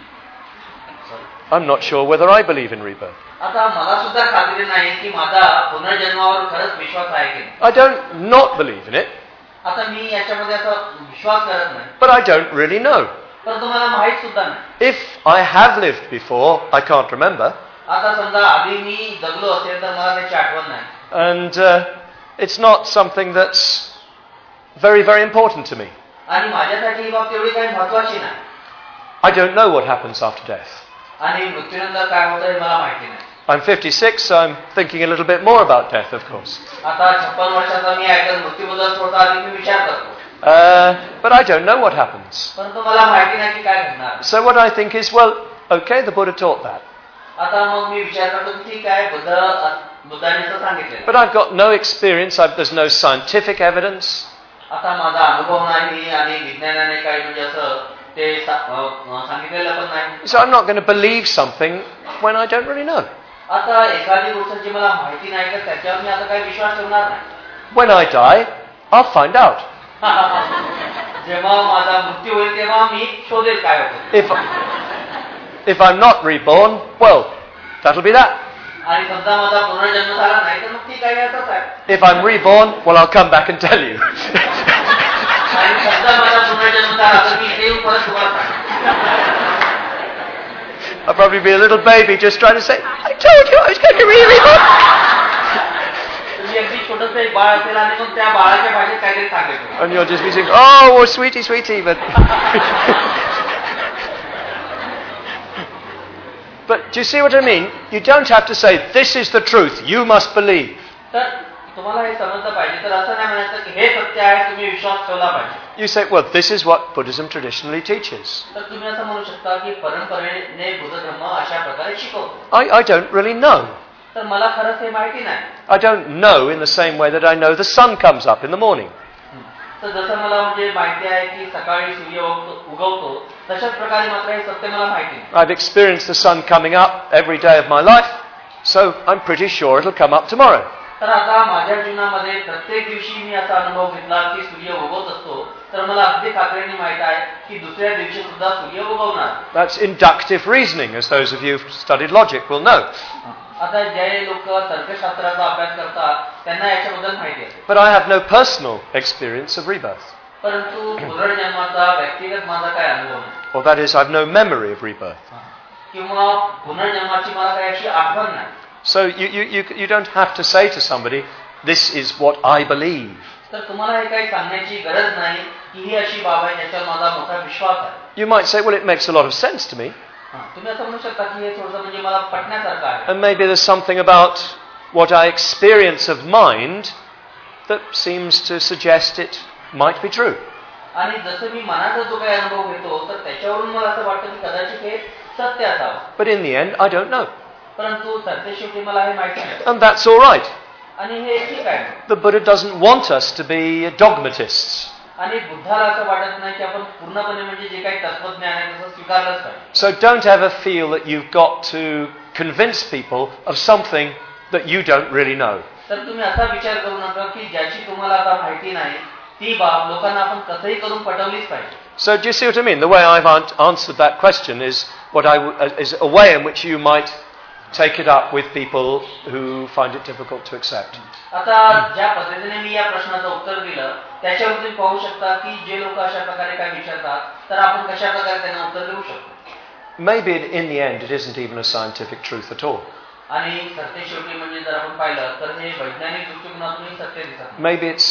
I'm not sure whether I believe in rebirth. आता मला सुद्धा खात्री नाही की माझा पुनर्जन्मावर खरंच विश्वास आहे की नाही. I don't not believe in it. आता मी याच्यामध्ये असा विश्वास करत नाही. But I don't really know. पण तुम्हाला माहित सुद्धा नाही. If I have lived before, I can't remember. आता समजा आधी मी जगलो असेल तर मला त्याची आठवण नाही. And uh, it's not something that's very, very important to me. आणि माझ्यासाठी ही बाब तेवढी काही महत्वाची नाही. I don't know what happens after death. आणि मृत्यूनंतर काय होतं हे मला माहिती नाही. I'm fifty-six, so I'm thinking a little bit more about death, of course. आता छप्पन वर्षाचा मी आहे तर मृत्यूबद्दल थोडा अधिक मी विचार करतो. Uh, but I don't know what happens. परंतु मला माहिती नाही की काय घडणार. So what I think is, well, okay, the Buddha taught that. आता मग मी विचार करतो की ठीक आहे, बुद्ध बुद्धाने असं सांगितलं. But I've got no experience. I've, there's no scientific evidence. आता माझा अनुभव नाही आणि विज्ञानाने काही म्हणजे असं ते सांगितलेलं पण नाही. So I'm not going to believe something when I don't really know. आता एखादी गोष्ट जी मला माहिती नाही तर त्याच्यावर मी आता काही विश्वास ठेवणार नाही. When I die, I'll find out. जेव्हा माझा मृत्यू होईल तेव्हा मी शोधेल काय होतं. If if I'm not reborn, well, that'll be that. आणि समजा माझा पुनर्जन्म झाला नाही तर मग ती काही असंच आहे. If I'm reborn, well, I'll come back and tell you. आणि समजा माझा पुनर्जन्म झाला तर मी येऊन परत तुम्हाला सांगेन. I'll probably be a little baby just trying to say, I told you I was going to be reborn. तुम्ही अगदी छोटंसं एक बाळ असेल आणि मग त्या बाळाच्या भाषेत काहीतरी सांगायचं. And you'll just be saying, oh, oh, sweetie, sweetie, but... But do you see what I mean? You don't have to say, this is the truth, you must believe. तर तुम्हाला हे समजलं पाहिजे, तर असं नाही म्हणायचं की हे सत्य आहे, तुम्ही विश्वास ठेवला पाहिजे. You say, well, this is what Buddhism traditionally teaches. तर तुम्ही असं म्हणू शकता की परंपरेने बुद्ध धर्म अशा प्रकारे शिकवतो. I, I don't really know. तर मला खरंच हे माहिती नाही. I don't know in the same way that I know the sun comes up in the morning. तर जसं मला म्हणजे माहिती आहे की सकाळी सूर्य उगवतो, तशाच प्रकारे मात्र हे सत्य मला माहिती नाही. I've experienced the sun coming up every day of my life, so I'm pretty sure it'll come up tomorrow. तर आता माझ्या जीवनामध्ये प्रत्येक दिवशी मी असा अनुभव घेतला की सूर्य उगवत असतो, तर मला अगदी खात्रीने माहित आहे की दुसऱ्या दिवशी सुद्धा सूर्य उगवणार. That's inductive reasoning, as those of you who've studied logic will know. आता जे लोक तर्कशास्त्राचा अभ्यास करतात त्यांना याच्याबद्दल माहिती आहे. But I have no personal experience of rebirth. परंतु पुनर्जन्माचा व्यक्तिगत माझा काय अनुभव नाही. Or that is, I've no memory of rebirth. किंवा पुनर्जन्माची मला काही अशी आठवण नाही. So you, you, you, you don't have to say to somebody, this is what I believe. तर तुम्हाला हे काही सांगण्याची गरज नाही की ही अशी बाब आहे ज्याच्यावर माझा मोठा विश्वास आहे. You might say, well, it makes a lot of sense to me. तुम्ही असं म्हणू शकता की हे थोडंसं म्हणजे मला पटण्यासारखं आहे. And maybe there's something about what I experience of mind that seems to suggest it might be true. आणि जसं मी मनाचा जो काही अनुभव घेतो तर त्याच्यावरून मला असं वाटतं की कदाचित हे सत्य असावं. But in the end, I don't know. परंतु सत्य शेवटी मला हे माहिती नाही. And that's all right. आणि हे ठीक आहे. The Buddha doesn't want us to be dogmatists. आणि बुद्धाला असं वाटत नाही की आपण पूर्णपणे म्हणजे जे काही तत्वज्ञान आहे तसं स्वीकारलंच पाहिजे. So don't ever feel that you've got to convince people of something that you don't really know. तर तुम्ही असा विचार करू नका की ज्याची तुम्हाला आता माहिती नाही ती बाब लोकांना आपण कसंही करून पटवलीच पाहिजे. So do you see what I mean? The way I've answered that question is what I w- is a way in which you might take it up with people who find it difficult to accept. आता ज्या पद्धतीने मी या प्रश्नाचं उत्तर दिलं त्याच्यावर तुम्ही पाहू शकता की जे लोक अशा प्रकारे काय विचारतात तर आपण कशा प्रकारे त्यांना उत्तर देऊ शकतो. Maybe in the end it isn't even a scientific truth at all. आणि सत्य शेवटी म्हणजे जर आपण पाहिलं तर हे वैज्ञानिक दृष्टिकोनातून सत्य दिसत. Maybe it's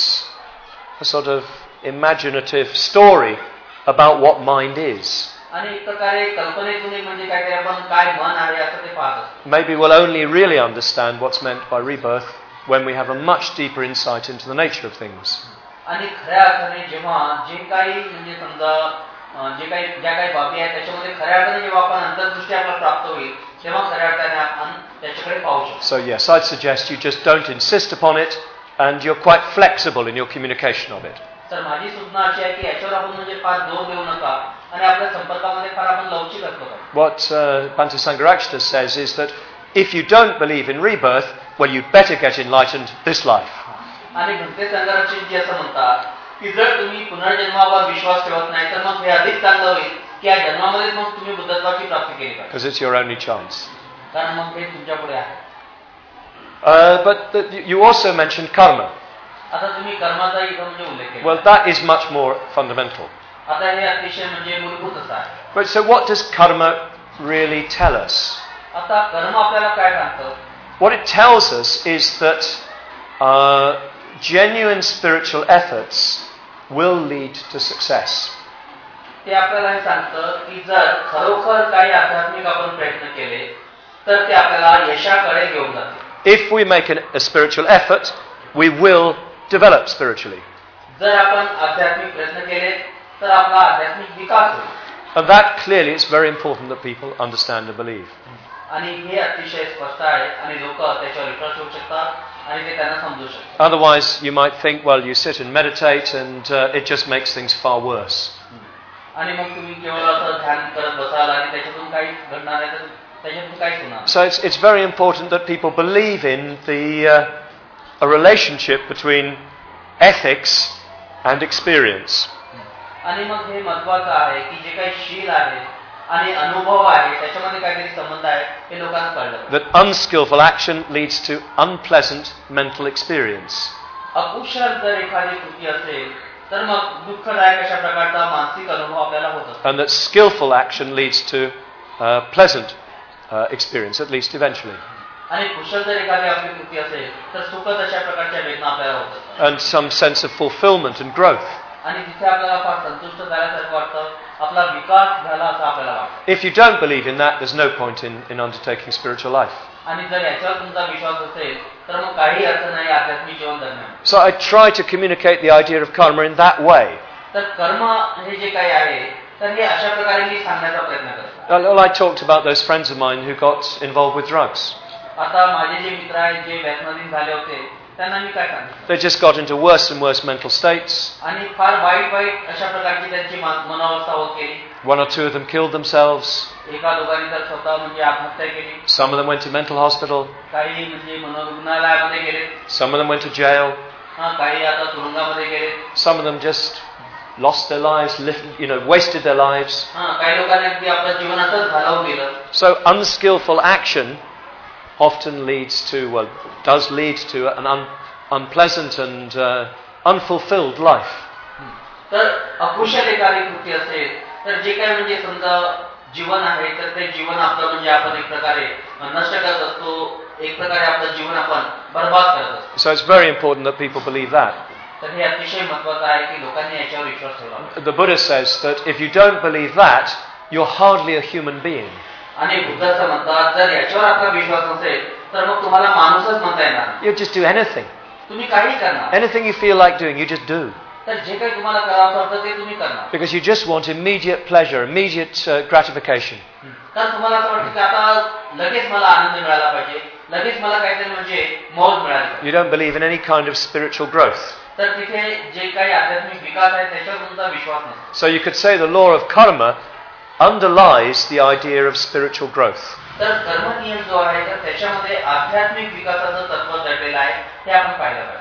a sort of imaginative story about what mind is. आणि एक प्रकारे कल्पनेतून एक म्हणजे काय आपण काय मन आहे असं ते पाहतो. Maybe we'll only really understand what's meant by rebirth when we have a much deeper insight into the nature of things. आणि खऱ्या अर्थाने जेव्हा जे काही म्हणजे समजा जे काही ज्या काही बाबी आहेत त्याच्यामध्ये खऱ्या अर्थाने जेव्हा आपण अंतर्दृष्टी आपल्याला प्राप्त होईल तेव्हा खऱ्या अर्थाने आपण त्याच्याकडे पाहू शकतो. So yes, I'd suggest you just don't insist upon it and you're quite flexible in your communication of it. तर माझी सूचना अशी आहे की याच्यावर आपण म्हणजे फार जोर देऊ नका आणि आपल्या संपर्कामध्ये फार आपण लवचिक असलो पाहिजे. What uh, Bhante Sangharakshita says is that if you don't believe in rebirth, well, you'd better get enlightened this life. आणि भंते संघरक्षक जे असं म्हणतात की जर तुम्ही पुनर्जन्मावर विश्वास ठेवत नाही तर मग हे अधिक चांगलं होईल की या जन्मामध्येच मग तुम्ही बुद्धत्वाची प्राप्ती केली पाहिजे. Because it's your only chance. कारण मग हे तुमच्या पुढे आहे. Uh, but the, you also mentioned karma. आता तुम्ही कर्माचा इथं म्हणजे उल्लेख केला. Well, that is much more fundamental. आता हे अतिशय म्हणजे मूलभूत असं आहे. But so what does karma really tell us? आता कर्म आपल्याला काय सांगतं? What it tells us is that uh, genuine spiritual efforts will lead to success. ते आपल्याला हे सांगतं की जर खरोखर काही आध्यात्मिक आपण प्रयत्न केले तर ते आपल्याला यशाकडे घेऊन जाते. If we make an, a spiritual effort, we will develop spiritually. जर आपण आध्यात्मिक प्रयत्न केले तर आपला आध्यात्मिक विकास होईल. And that clearly is very important that people understand and believe. आणि हे अतिशय स्पष्ट आहे आणि लोक त्याच्यावर विश्वास ठेवू शकतात आणि ते त्यांना समजू शकतात. Otherwise, you might think, well, you sit and meditate and uh, it just makes things far worse. आणि मग तुम्ही केवळ असं ध्यान करत बसाल आणि त्याच्यातून काही घडणार नाही तर त्याच्यातून काहीच होणार. So it's, it's very important that people believe in the uh, a relationship between ethics and experience. आणि मग हे महत्त्वाचं आहे की जे काही शील आहे आणि अनुभव आहे त्याच्यामध्ये काहीतरी संबंध आहे हे लोकांना कळलं. That unskillful action leads to unpleasant mental experience. अकुशल जर एखादी कृती असेल तर मग दुःखदायक अशा प्रकारचा मानसिक अनुभव आपल्याला होत असतो. And that skillful action leads to uh, pleasant uh, experience, at least eventually. आणि कुशल जर एखादी आपली कृती असेल तर सुखद अशा प्रकारच्या वेदना आपल्याला होत असतात. And some sense of fulfillment and growth. आणि तिथे आपल्याला फार संतुष्ट झाल्यासारखं वाटतं, आपला विकास झाला असं आपल्याला वाटतं. If you don't believe in that, there's no point in, in undertaking spiritual life. आणि जर याच्यावर तुमचा विश्वास असेल तर मग काही अर्थ नाही आध्यात्मिक जीवन दरम्यान. So I try to communicate the idea of karma in that way. तर कर्म हे जे काही आहे तर हे अशा प्रकारे मी सांगण्याचा प्रयत्न करतो. Well, I talked about those friends of mine who got involved with drugs. आता माझे जे मित्र आहेत जे व्यसनाधीन झाले होते त्यांना मी काय सांगितलं? They just got into worse and worse mental states. आणि फार वाईट वाईट अशा प्रकारची त्यांची मनोवस्था होत गेली. One or two of them killed themselves. एका दोघांनी तर स्वतः म्हणजे आत्महत्या केली. Some of them went to mental hospital. काही म्हणजे मनोरुग्णालयामध्ये गेले. Some of them went to jail. हा काही आता तुरुंगामध्ये गेले. Some of them just lost their lives, you know, wasted their lives. हा काही लोकांनी अगदी आपलं जीवन असंच घालवून गेलं. So unskillful action often leads to, well, does lead to an un, unpleasant and uh, unfulfilled life. तर अकुशल एखादी कृती असेल तर जे काही म्हणजे समजा जीवन आहे तर ते जीवन आपलं म्हणजे आपण एक प्रकारे नष्ट करत असतो, एक प्रकारे आपलं जीवन आपण बर्बाद करत असतो. So it's very important that people believe that. तर हे अतिशय महत्त्वाचं आहे की लोकांनी याच्यावर विश्वास ठेवला. The Buddha says that if you don't believe that, you're hardly a human being. आणि बुद्ध असं म्हणतात जर याच्यावर आपला विश्वास नसेल तर मग तुम्हाला माणूसच म्हणता येणार. You just do anything. तुम्ही काही करणार. Anything you feel like doing, you just do. तर जे काही तुम्हाला करावं वाटतं ते तुम्ही करणार. Because you just want immediate pleasure, immediate uh, gratification. तर तुम्हाला असं वाटतं की आता लगेच मला आनंद मिळाला पाहिजे, लगेच मला काहीतरी म्हणजे मौज मिळाली पाहिजे. You don't believe in any kind of spiritual growth. तर तिथे जे काही आध्यात्मिक विकास आहे त्याच्यावर तुमचा विश्वास नसतो. So you could say the law of karma underlies the idea of spiritual growth. तर कर्म नियम जो आहे तर त्याच्यामध्ये आध्यात्मिक विकासाचं तत्व दडलेलं आहे हे आपण पाहिलं पाहिजे.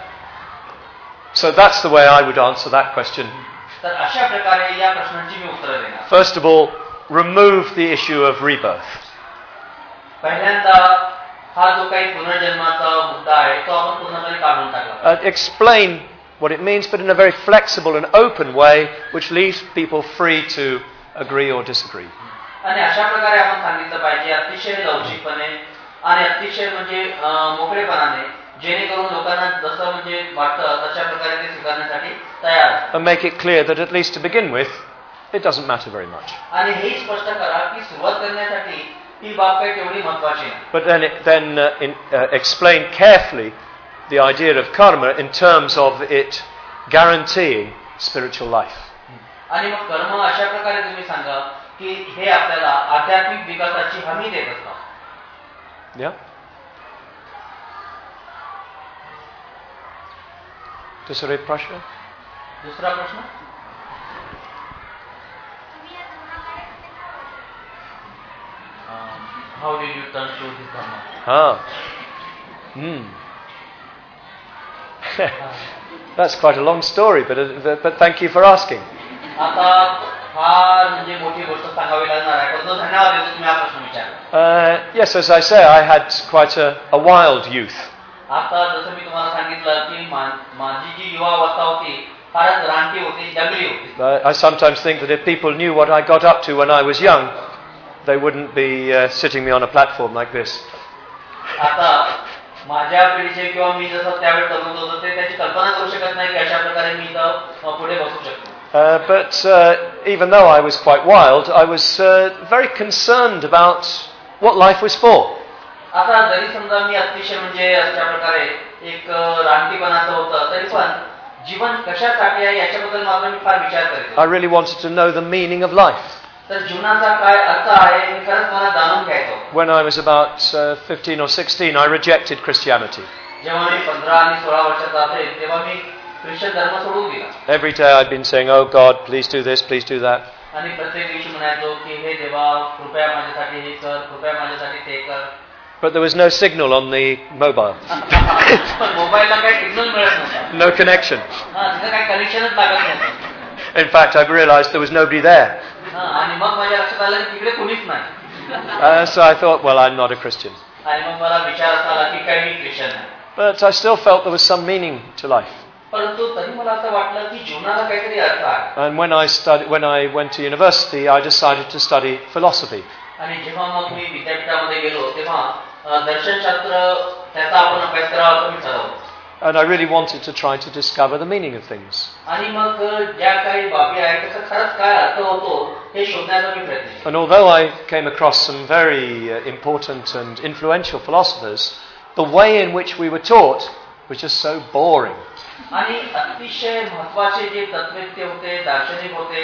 So that's the way I would answer that question. तर अशा प्रकारे या प्रश्नांची मी उत्तरं देणार. First of all, remove the issue of rebirth. पहिल्यांदा हा जो काही पुनर्जन्माचा मुद्दा आहे तो आपण पूर्णपणे काढून टाकला. Uh, explain what it means, but in a very flexible and open way, which leaves people free to agree or disagree. आणि अशा प्रकारे आपण सांगितलं पाहिजे अतिशय लवचिकपणे आणि अतिशय म्हणजे मोकळेपणाने जेणेकरून लोकांना जसं म्हणजे वाटतं तशा प्रकारे ते स्वीकारण्यासाठी तयार असतात. And make it clear that at least to begin with, it doesn't matter very much. आणि हे स्पष्ट करा की सुरुवात करण्यासाठी ही बाब काही तेवढी महत्त्वाची नाही. But then it, then uh, in, uh, explain carefully the idea of karma in terms of it guaranteeing spiritual life. आणि मग कर्म अशा प्रकारे तुम्ही सांगा की हे आपल्याला आध्यात्मिक विकासाची हमी देत असतात. Yeah? दुसरा प्रश्न? दुसरा प्रश्न? How did you turn to this dharma? Ah. Hmm. That's quite a long story, but uh, but thank you for asking. आता फार म्हणजे मोठी गोष्ट सांगावी लागणार आहे, पण धन्यवाद देतो तुम्ही हा प्रश्न विचारला. Uh, yes, as I say, I had quite a, a wild youth. आता जसं मी तुम्हाला सांगितलं की माझी जी युवावस्था होती फारच रानटी होती, जंगली होती. Uh, I sometimes think that if people knew what I got up to when I was young, they wouldn't be uh, sitting me on a platform like this. आता माझ्या पिढीचे किंवा मी जसं त्यावेळी तरुण होतो ते त्याची कल्पना करू शकत नाही की अशा प्रकारे मी इथं पुढे बसू शकतो. Uh, but uh, even though I was quite wild, I was uh, very concerned about what life was for. आता जरी समजा मी अतिशय म्हणजे अशा प्रकारे एक रानटीपणाचं होतं तरी पण जीवन कशासाठी आहे याच्याबद्दल मात्र मी फार विचार करतो. I really wanted to know the meaning of life. तर जीवनाचा काय अर्थ आहे हे खरंच मला जाणून घ्यायचं. When I was about uh, fifteen or sixteen, I rejected Christianity. जेव्हा मी पंधरा आणि सोळा वर्षाचा असेल तेव्हा मी ख्रिश्चन धर्म सोडून दिला. Every day I'd been saying, "Oh God, please do this, please do that." आणि प्रत्येक दिवशी म्हणायचो की हे देवा कृपया माझ्यासाठी हे कर, कृपया माझ्यासाठी ते कर. But there was no signal on the mobile. मोबाईलला काही सिग्नल मिळत नव्हता. No connection. हां, तिथे काही कनेक्शनच लागत नव्हतं. In fact, I've realized there was nobody there. हां, आणि मग माझ्या लक्षात आलं की तिकडे कुणीच नाही. Uh, so I thought, well, I'm not a Christian. आणि मग मला विचार असा आला की काही ख्रिश्चन नाही. But I still felt there was some meaning to life. परंतु तरी मला असं वाटलं की जीवनाला काहीतरी अर्थ आहे. And when I studied, when I went to university, I decided to study philosophy. आणि जेव्हा मग मी विद्यापीठामध्ये गेलो तेव्हा दर्शनशास्त्र त्याचा आपण अभ्यास करावा असं मी ठरवलं. And I really wanted to try to discover the meaning of things. आणि मग ज्या काही बाबी आहेत त्याचा खरंच काय अर्थ होतो हे शोधण्याचा मी प्रयत्न केला. And although I came across some very uh, important and influential philosophers, the way in which we were taught was just so boring. आणि अतिशय महत्त्वाचे जे तत्त्वज्ञ होते, दार्शनिक होते,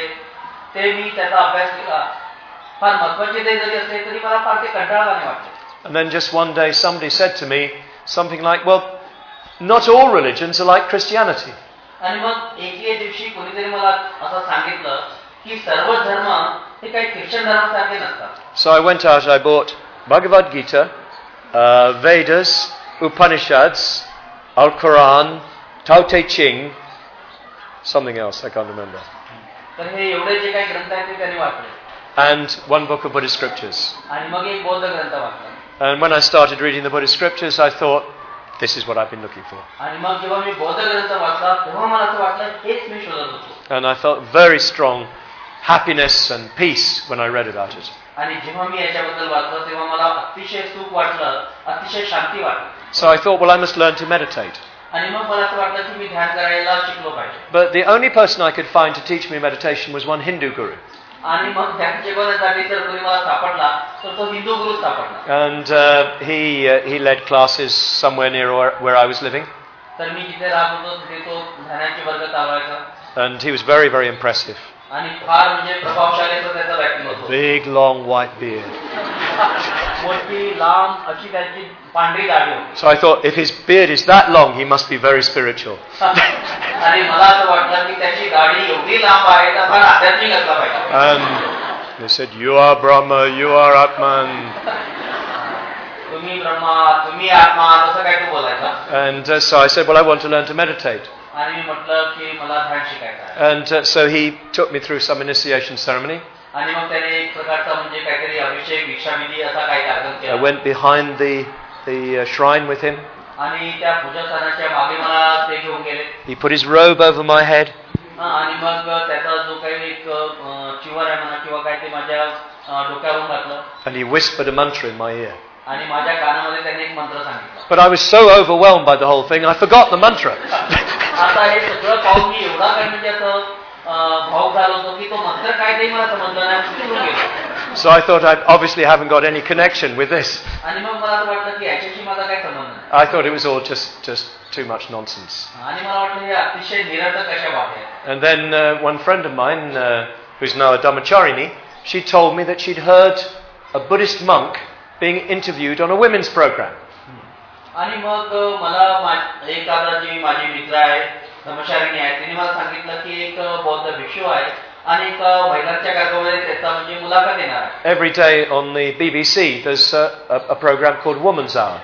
ते मी त्याचा अभ्यास केला. फार महत्त्वाचे ते जरी असले तरी मला फार ते कंटाळवाणे वाटले. And then just one day somebody said to me something like, well, not all religions are like Christianity. आणि मग एके दिवशी कोणीतरी मला असं सांगितलं की सर्व धर्म हे काही ख्रिश्चन धर्मासारखे नसतात. So I went out, I bought Bhagavad Gita, uh, Vedas, Upanishads, Al-Quran, Tao Te Ching, something else, I can't remember. तर हे एवढे जे काही ग्रंथ आहेत ते त्यांनी वाचले. And one book of Buddhist scriptures. आणि मग एक बौद्ध ग्रंथ वाचला. And when I started reading the Buddhist scriptures, I thought, this is what I've been looking for. आणि मग जेव्हा मी बौद्ध ग्रंथ वाचला तेव्हा मला असं वाटलं हेच मी शोधत होतो. And I felt very strong happiness and peace when I read about it. आणि जेव्हा मी याच्याबद्दल वाचलं तेव्हा मला अतिशय सुख वाटलं, अतिशय शांती वाटली. So I thought, well, I must learn to meditate. आणि मग मला असं वाटलं की मी ध्यान करायला शिकलो पाहिजे. But the only person I could find to teach me meditation was one Hindu guru. आणि मग ध्यान शिकवण्यासाठी जर कोणी मला सापडला तर तो हिंदू गुरु सापडला. And uh, he uh, he led classes somewhere near where, where I was living. तर मी जिथे राहत होतो तिथे तो ध्यानाचे वर्ग चालवायचा. And he was very, very impressive. आणि फार म्हणजे प्रभावशाली असं त्याचा व्यक्तिमत्व होतं. Big, long, white beard. मोठी लांब अशी त्याची पांढरी दाढी होती. So I thought, if his beard is that long, he must be very spiritual. आणि मला असं वाटलं की त्याची दाढी एवढी लांब आहे तर फार आध्यात्मिक असला पाहिजे. And they said, you are Brahma, you are Atman. तुम्ही ब्रह्मा, तुम्ही आत्मा, तसं काय तू बोलायचा. And uh, so I said, well, I want to learn to meditate. आणि मी म्हटलं की मला ध्यान शिकायचं आहे. And uh, so he took me through some initiation ceremony. आणि मग त्याने एक प्रकारचा म्हणजे काहीतरी अभिषेक दीक्षाविधी असा काही कार्यक्रम केला. I went behind the the uh, shrine with him. आणि त्या पूजा स्थानाच्या मागे मला ते घेऊन गेले. He put his robe over my head. आणि मग त्याचा जो काही एक चिवर आहे म्हणा किंवा काय ते माझ्या डोक्यावरून घातलं. And he whispered a mantra in my ear. आणि माझ्या कानामध्ये त्याने एक मंत्र सांगितला. But I was so overwhelmed by the whole thing, I forgot the mantra. आता हे सगळं पाहून मी एवढा काय म्हणजे असं भावुक झालो होतो की तो मंत्र काय ते मला समजलं नाही, विसरून गेलो. So I thought I obviously haven't got any connection with this. आणि मग मला असं वाटलं की याच्याशी माझा काय संबंध नाही. I thought it was all just just too much nonsense. आणि मला वाटलं हे अतिशय निरर्थक अशा बाबी आहेत. And then uh, one friend of mine, uh, who's now a Dhammacharini, she told me that she'd heard a Buddhist monk being interviewed on a women's program. आणि मग मला एक आता जी माझी मित्र आहे धम्मचारिणी आहे तिने मला सांगितलं की एक बौद्ध भिक्षू आहे अनेक महिलांच्या कार्यक्रमामध्ये त्याचा म्हणजे मुलाखत येणार आहे. Every day on the B B C there's a, a, a program called Woman's Hour.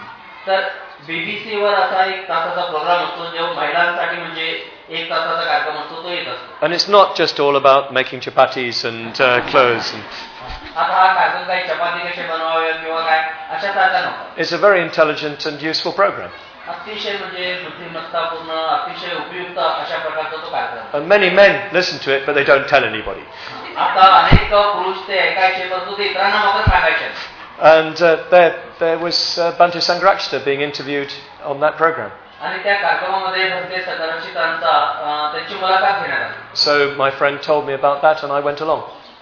तर बीबीसी वर असा एक तासाचा प्रोग्राम असतो जो महिलांसाठी म्हणजे एक तासाचा कार्यक्रम असतो तो येत असतो. And it's not just all about making chapatis and uh, clothes. And आता हा कार्यक्रम काही चपाती कशी बनवावे किंवा काय अशा सारखा नको. it's a very intelligent and useful program. अतिशय म्हणजे बुद्धिमत्तापूर्ण अतिशय उपयुक्त अशा प्रकारचा तो कार्यक्रम. And many men listen to it, but they don't tell anybody. आता अनेक पुरुष ते ऐकायचे परंतु ते इतरांना मात्र सांगायचे. And uh, there, there was uh, Bhante Sangharakshita being interviewed on that program. आणि त्या कार्यक्रमामध्ये भंते संघर्षितांचा त्यांची मुलाखत घेण्यात आली. So my friend told me about that, and I went along.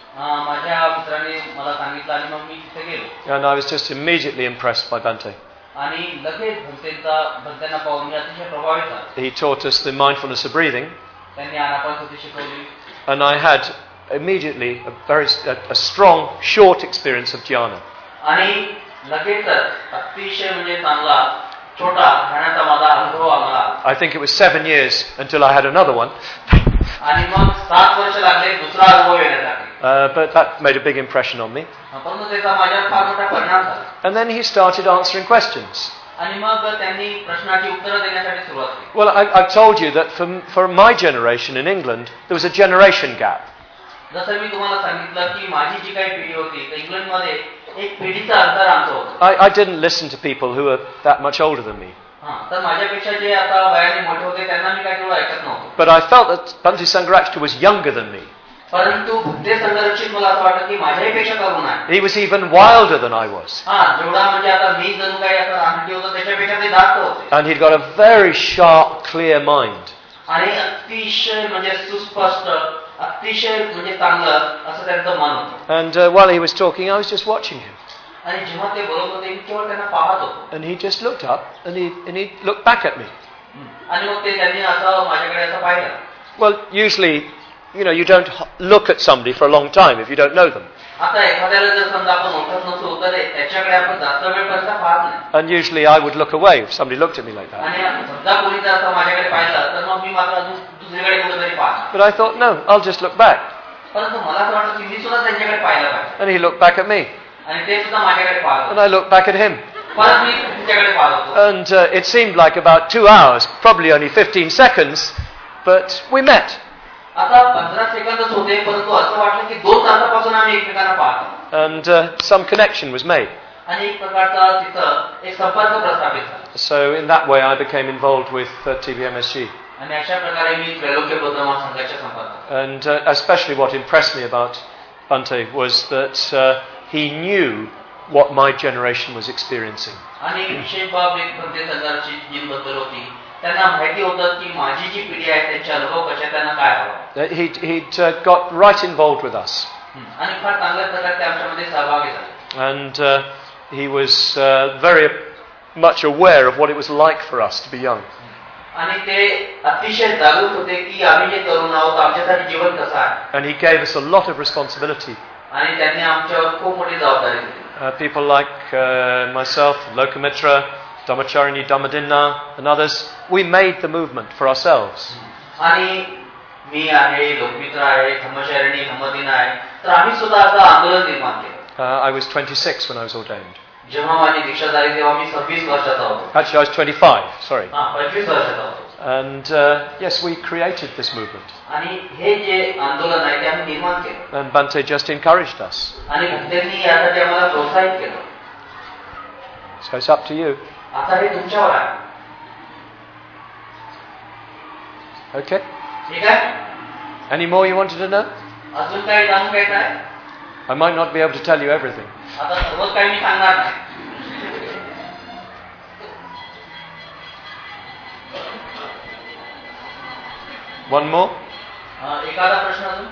माझ्या मित्राने मला सांगितलं आणि मग मी तिथे गेलो. And I was just immediately impressed by Bhante. आणि लगेच भंतेंचा भंतेंना पाहून मी अतिशय प्रभावित झालो. He taught us the mindfulness of breathing. त्यांनी आनापानसती शिकवली. And I had immediately a very a, a strong, short experience of jhana. आणि लगेचच अतिशय म्हणजे चांगला छोटा ध्यानाचा माझा अनुभव आला. I think it was seven years until I had another one. आणि मग सात वर्ष लागले दुसरा अनुभव येण्यासाठी. Uh, but that made a big impression on me. परंतु त्याचा माझ्यावर फार मोठा परिणाम झाला. And then he started answering questions. आणि मग त्यांनी प्रश्नाची उत्तरं देण्यासाठी सुरुवात केली. Well, I, I told you that for, for my generation in England, there was a generation gap. जसं मी तुम्हाला सांगितलं की माझी जी काही पिढी होती तर इंग्लंडमध्ये एक पिढीचा अंतर आमचं होतं. I, I didn't listen to people who were that much older than me. तर माझ्यापेक्षा जे आता वयाने मोठे होते त्यांना मी काही तेवढं ऐकत नव्हतो. But I felt that Bhante Sangharakshita was younger than me. परंतु भंते संघर्षित मला असं वाटतं की माझ्यापेक्षा तरुण आहे. He was even wilder than I was. हा जेवढा म्हणजे आता मी जणू काही आता राहणी होतो त्याच्यापेक्षा ते जास्त होते. And he'd got a very sharp, clear mind. आणि अतिशय म्हणजे सुस्पष्ट अतिशय म्हणजे चांगलं असं त्यांचं मन होतं. And uh, while he was talking, I was just watching him. आणि जेव्हा ते बोलत होते मी केवळ त्यांना पाहत होतो. And he just looked up and he and he looked back at me. आणि मग ते त्यांनी असं माझ्याकडे असं पाहिलं. Well, usually, you know, you don't look at somebody for a long time if you don't know them. आता एखाद्याला जर समजा आपण ओळखत नसतो तर त्याच्याकडे आपण जास्त वेळपर्यंत पाहत नाही. And usually I would look away if somebody looked at me like that. आणि समजा कोणी जर असं माझ्याकडे पाहिलं तर मग मी मात्र दुसरीकडे कुठेतरी पाहतो. But I thought, no, I'll just look back. परंतु मला असं वाटतं की मी सुद्धा त्यांच्याकडे पाहिलं पाहिजे. And he looked back at me. आणि ते सुद्धा माझ्याकडे पाहत And I looked back at him. परत मी त्यांच्याकडे पाहत होतो. And uh, it seemed like about two hours, probably only fifteen seconds, but we met. आता पंधरा सेकंदच होते परंतु असं वाटलं की दोन तासापासून आम्ही एकमेकांना पाहतो. And uh, some connection was made. आणि एक प्रकारचा तिथं एक संपर्क प्रस्थापित झाला. So in that way I became involved with uh, T B M S G. आणि अशा प्रकारे मी त्रैलोक्यबद्ध महासंघाच्या संपर्कात. And uh, especially what impressed me about Bhante was that uh, he knew what my generation was experiencing. आणि विशेष बाब एक भंते संघर्षी जीवबद्दल होती. त्यांना माहिती होतं की माझी जी पिढी आहे त्यांचे अनुभव कसे त्यांना काय हवं. He he'd uh, got right involved with us. आणि फार चांगल्या प्रकारे ते आमच्यामध्ये सहभागी झाले. And uh, he was uh, very much aware of what it was like for us to be young. आणि ते अतिशय जागरूक होते की आम्ही जे तरुण आहोत आमच्यासाठी जीवन कसं आहे. And he gave us a lot of responsibility. आणि त्यांनी आमच्यावर खूप मोठी जबाबदारी दिली. Uh, people like uh, myself, Lokamitra, Dhammacharini Dhammadinna and others, we made the movement for ourselves. आणि मी आहे, लोकमित्र आहे, धम्मचारिणी धम्मदिना आहे, तर आम्ही सुद्धा असं आंदोलन निर्माण केलं. Uh, I was twenty-six when I was ordained. जेव्हा माझी दीक्षा झाली तेव्हा मी सव्वीस वर्षाचा होतो. Actually, I was twenty-five, sorry. हां, पंचवीस वर्षाचा होतो. And uh, yes, we created this movement. आणि हे जे आंदोलन आहे ते आम्ही निर्माण केलं. And Bhante just encouraged us. आणि भक्तांनी यासाठी आम्हाला प्रोत्साहित केलं. So it's up to you. आता हे तुमच्यावर आहे. Okay? ठीक आहे? Any more you wanted to know? अजून काही जाणून घ्यायचं आहे? I might not be able to tell you everything. आता सर्वच काही मी सांगणार नाही. One more? एखादा प्रश्न अजून?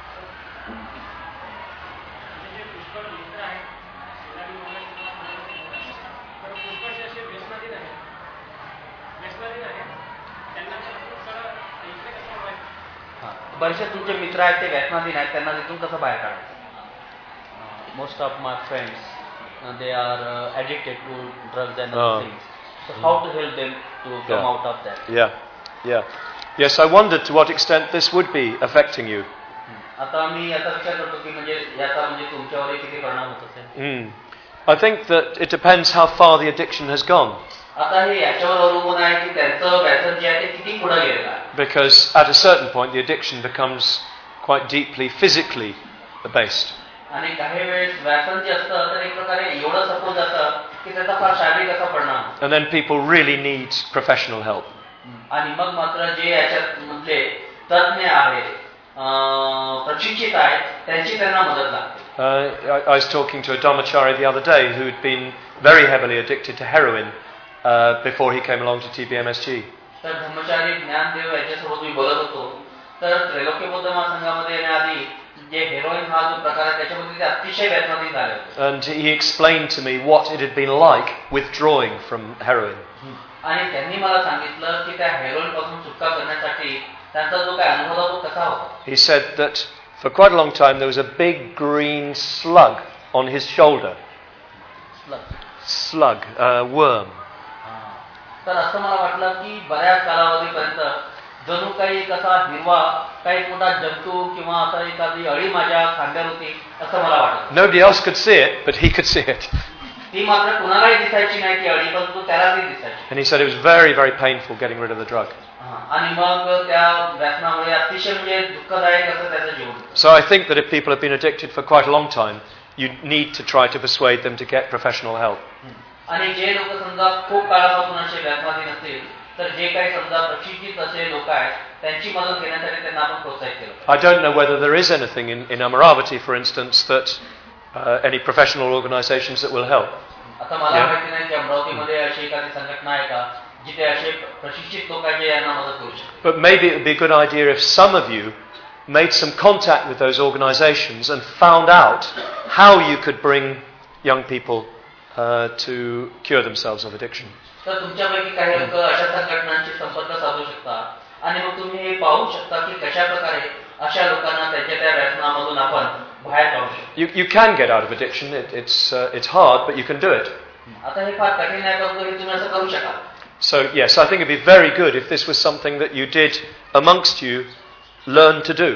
बरेचसे तुमचे मित्र आहेत ते व्यसनाधीन आहेत त्यांना तिथून कसं बाहेर काढायचं? Most of my friends, uh, they are uh, addicted to drugs and other Oh. things. So how to help them to come Yeah. out of that? Yeah, yeah. Yes, I wondered to what extent this would be affecting you. आता मी याचा विचार करतो की म्हणजे याचा म्हणजे तुमच्यावर किती परिणाम होत असेल. I think that it depends how far the addiction has gone. आता हे याच्यावर अवलंबून आहे की त्यांचं व्यसन जे आहे ते किती पुढे गेलेलं आहे. Because at a certain point the addiction becomes quite deeply physically based. आणि काही वेळेस व्यसन जे असतं तर एक प्रकारे एवढं सपोज जातं की त्याचा फार शारीरिक असा परिणाम. And then people really need professional help. आणि मग मात्र जे याच्यात मधले तज्ञ आहेत प्रशिक्षित आहेत त्यांची त्यांना मदत लागते. Uh, I, I was talking to a Dharmachari the other day who had been very heavily addicted to heroin uh, before he came along to T B M S G. तर धर्मचारी ज्ञानदेव याच्यासोबत मी बोलत होतो तर त्रैलोक्य बौद्ध महासंघामध्ये येण्याआधी जे हेरोईन हा जो प्रकार आहे त्याच्यामध्ये ते अतिशय व्यसनाधीन झाले होते. And he explained to me what it had been like withdrawing from heroin. आणि त्यांनी मला सांगितलं की त्या हेरोईन पासून सुटका करण्यासाठी त्यांचा जो काय अनुभव होता तो कसा होता. He said that for quite a long time there was a big green slug on his shoulder. Slug. Slug, uh, worm. तर असं मला वाटलं की बऱ्याच कालावधीपर्यंत जणू काही एक असा हिरवा काही मोठा जंतू किंवा असा एखादी अळी माझ्या खांद्यावर होती असं मला वाटलं. Nobody else could see it, but he could see it. ती मात्र कुणालाही दिसायची नाही ती अळी, पण तो त्याला ती दिसायची. And he said it was very, very painful getting rid of the drug. आणि मग त्या व्यसनामुळे अतिशय म्हणजे दुःखदायक असं त्याचं जीवन. So I think that if people have been addicted for quite a long time, you need to try to persuade them to get professional help. आणि जे लोक समजा खूप काळापासून असे व्यसनाधीन असतील तर जे काही समजा प्रशिक्षित असे लोक आहेत त्यांची मदत घेण्यासाठी त्यांना आपण प्रोत्साहित केलं. I don't know whether there is anything in, in Amaravati, for instance, that uh, any professional organizations that will help. आता मला माहिती नाही की अमरावतीमध्ये अशी एखादी संघटना आहे का जिथे असे प्रशिक्षित लोक आहेत जे यांना मदत करू शकतात. But maybe it would be a good idea if some of you made some contact with those organizations and found out how you could bring young people uh, to cure themselves of addiction. तर तुमच्यापैकी काही लोक अशा संघटनांशी संपर्क साधू शकतात आणि मग तुम्ही हे पाहू शकता की कशा प्रकारे अशा लोकांना त्यांच्या त्या व्यसनामधून आपण बाहेर काढू शकतो. You you can get out of addiction. It, it's uh, it's hard, but you can do it. आता हे फार कठीण आहे परंतु हे तुम्ही असं करू शकाल. So yes, I think it'd be very good if this was something that you did amongst you, learn to do.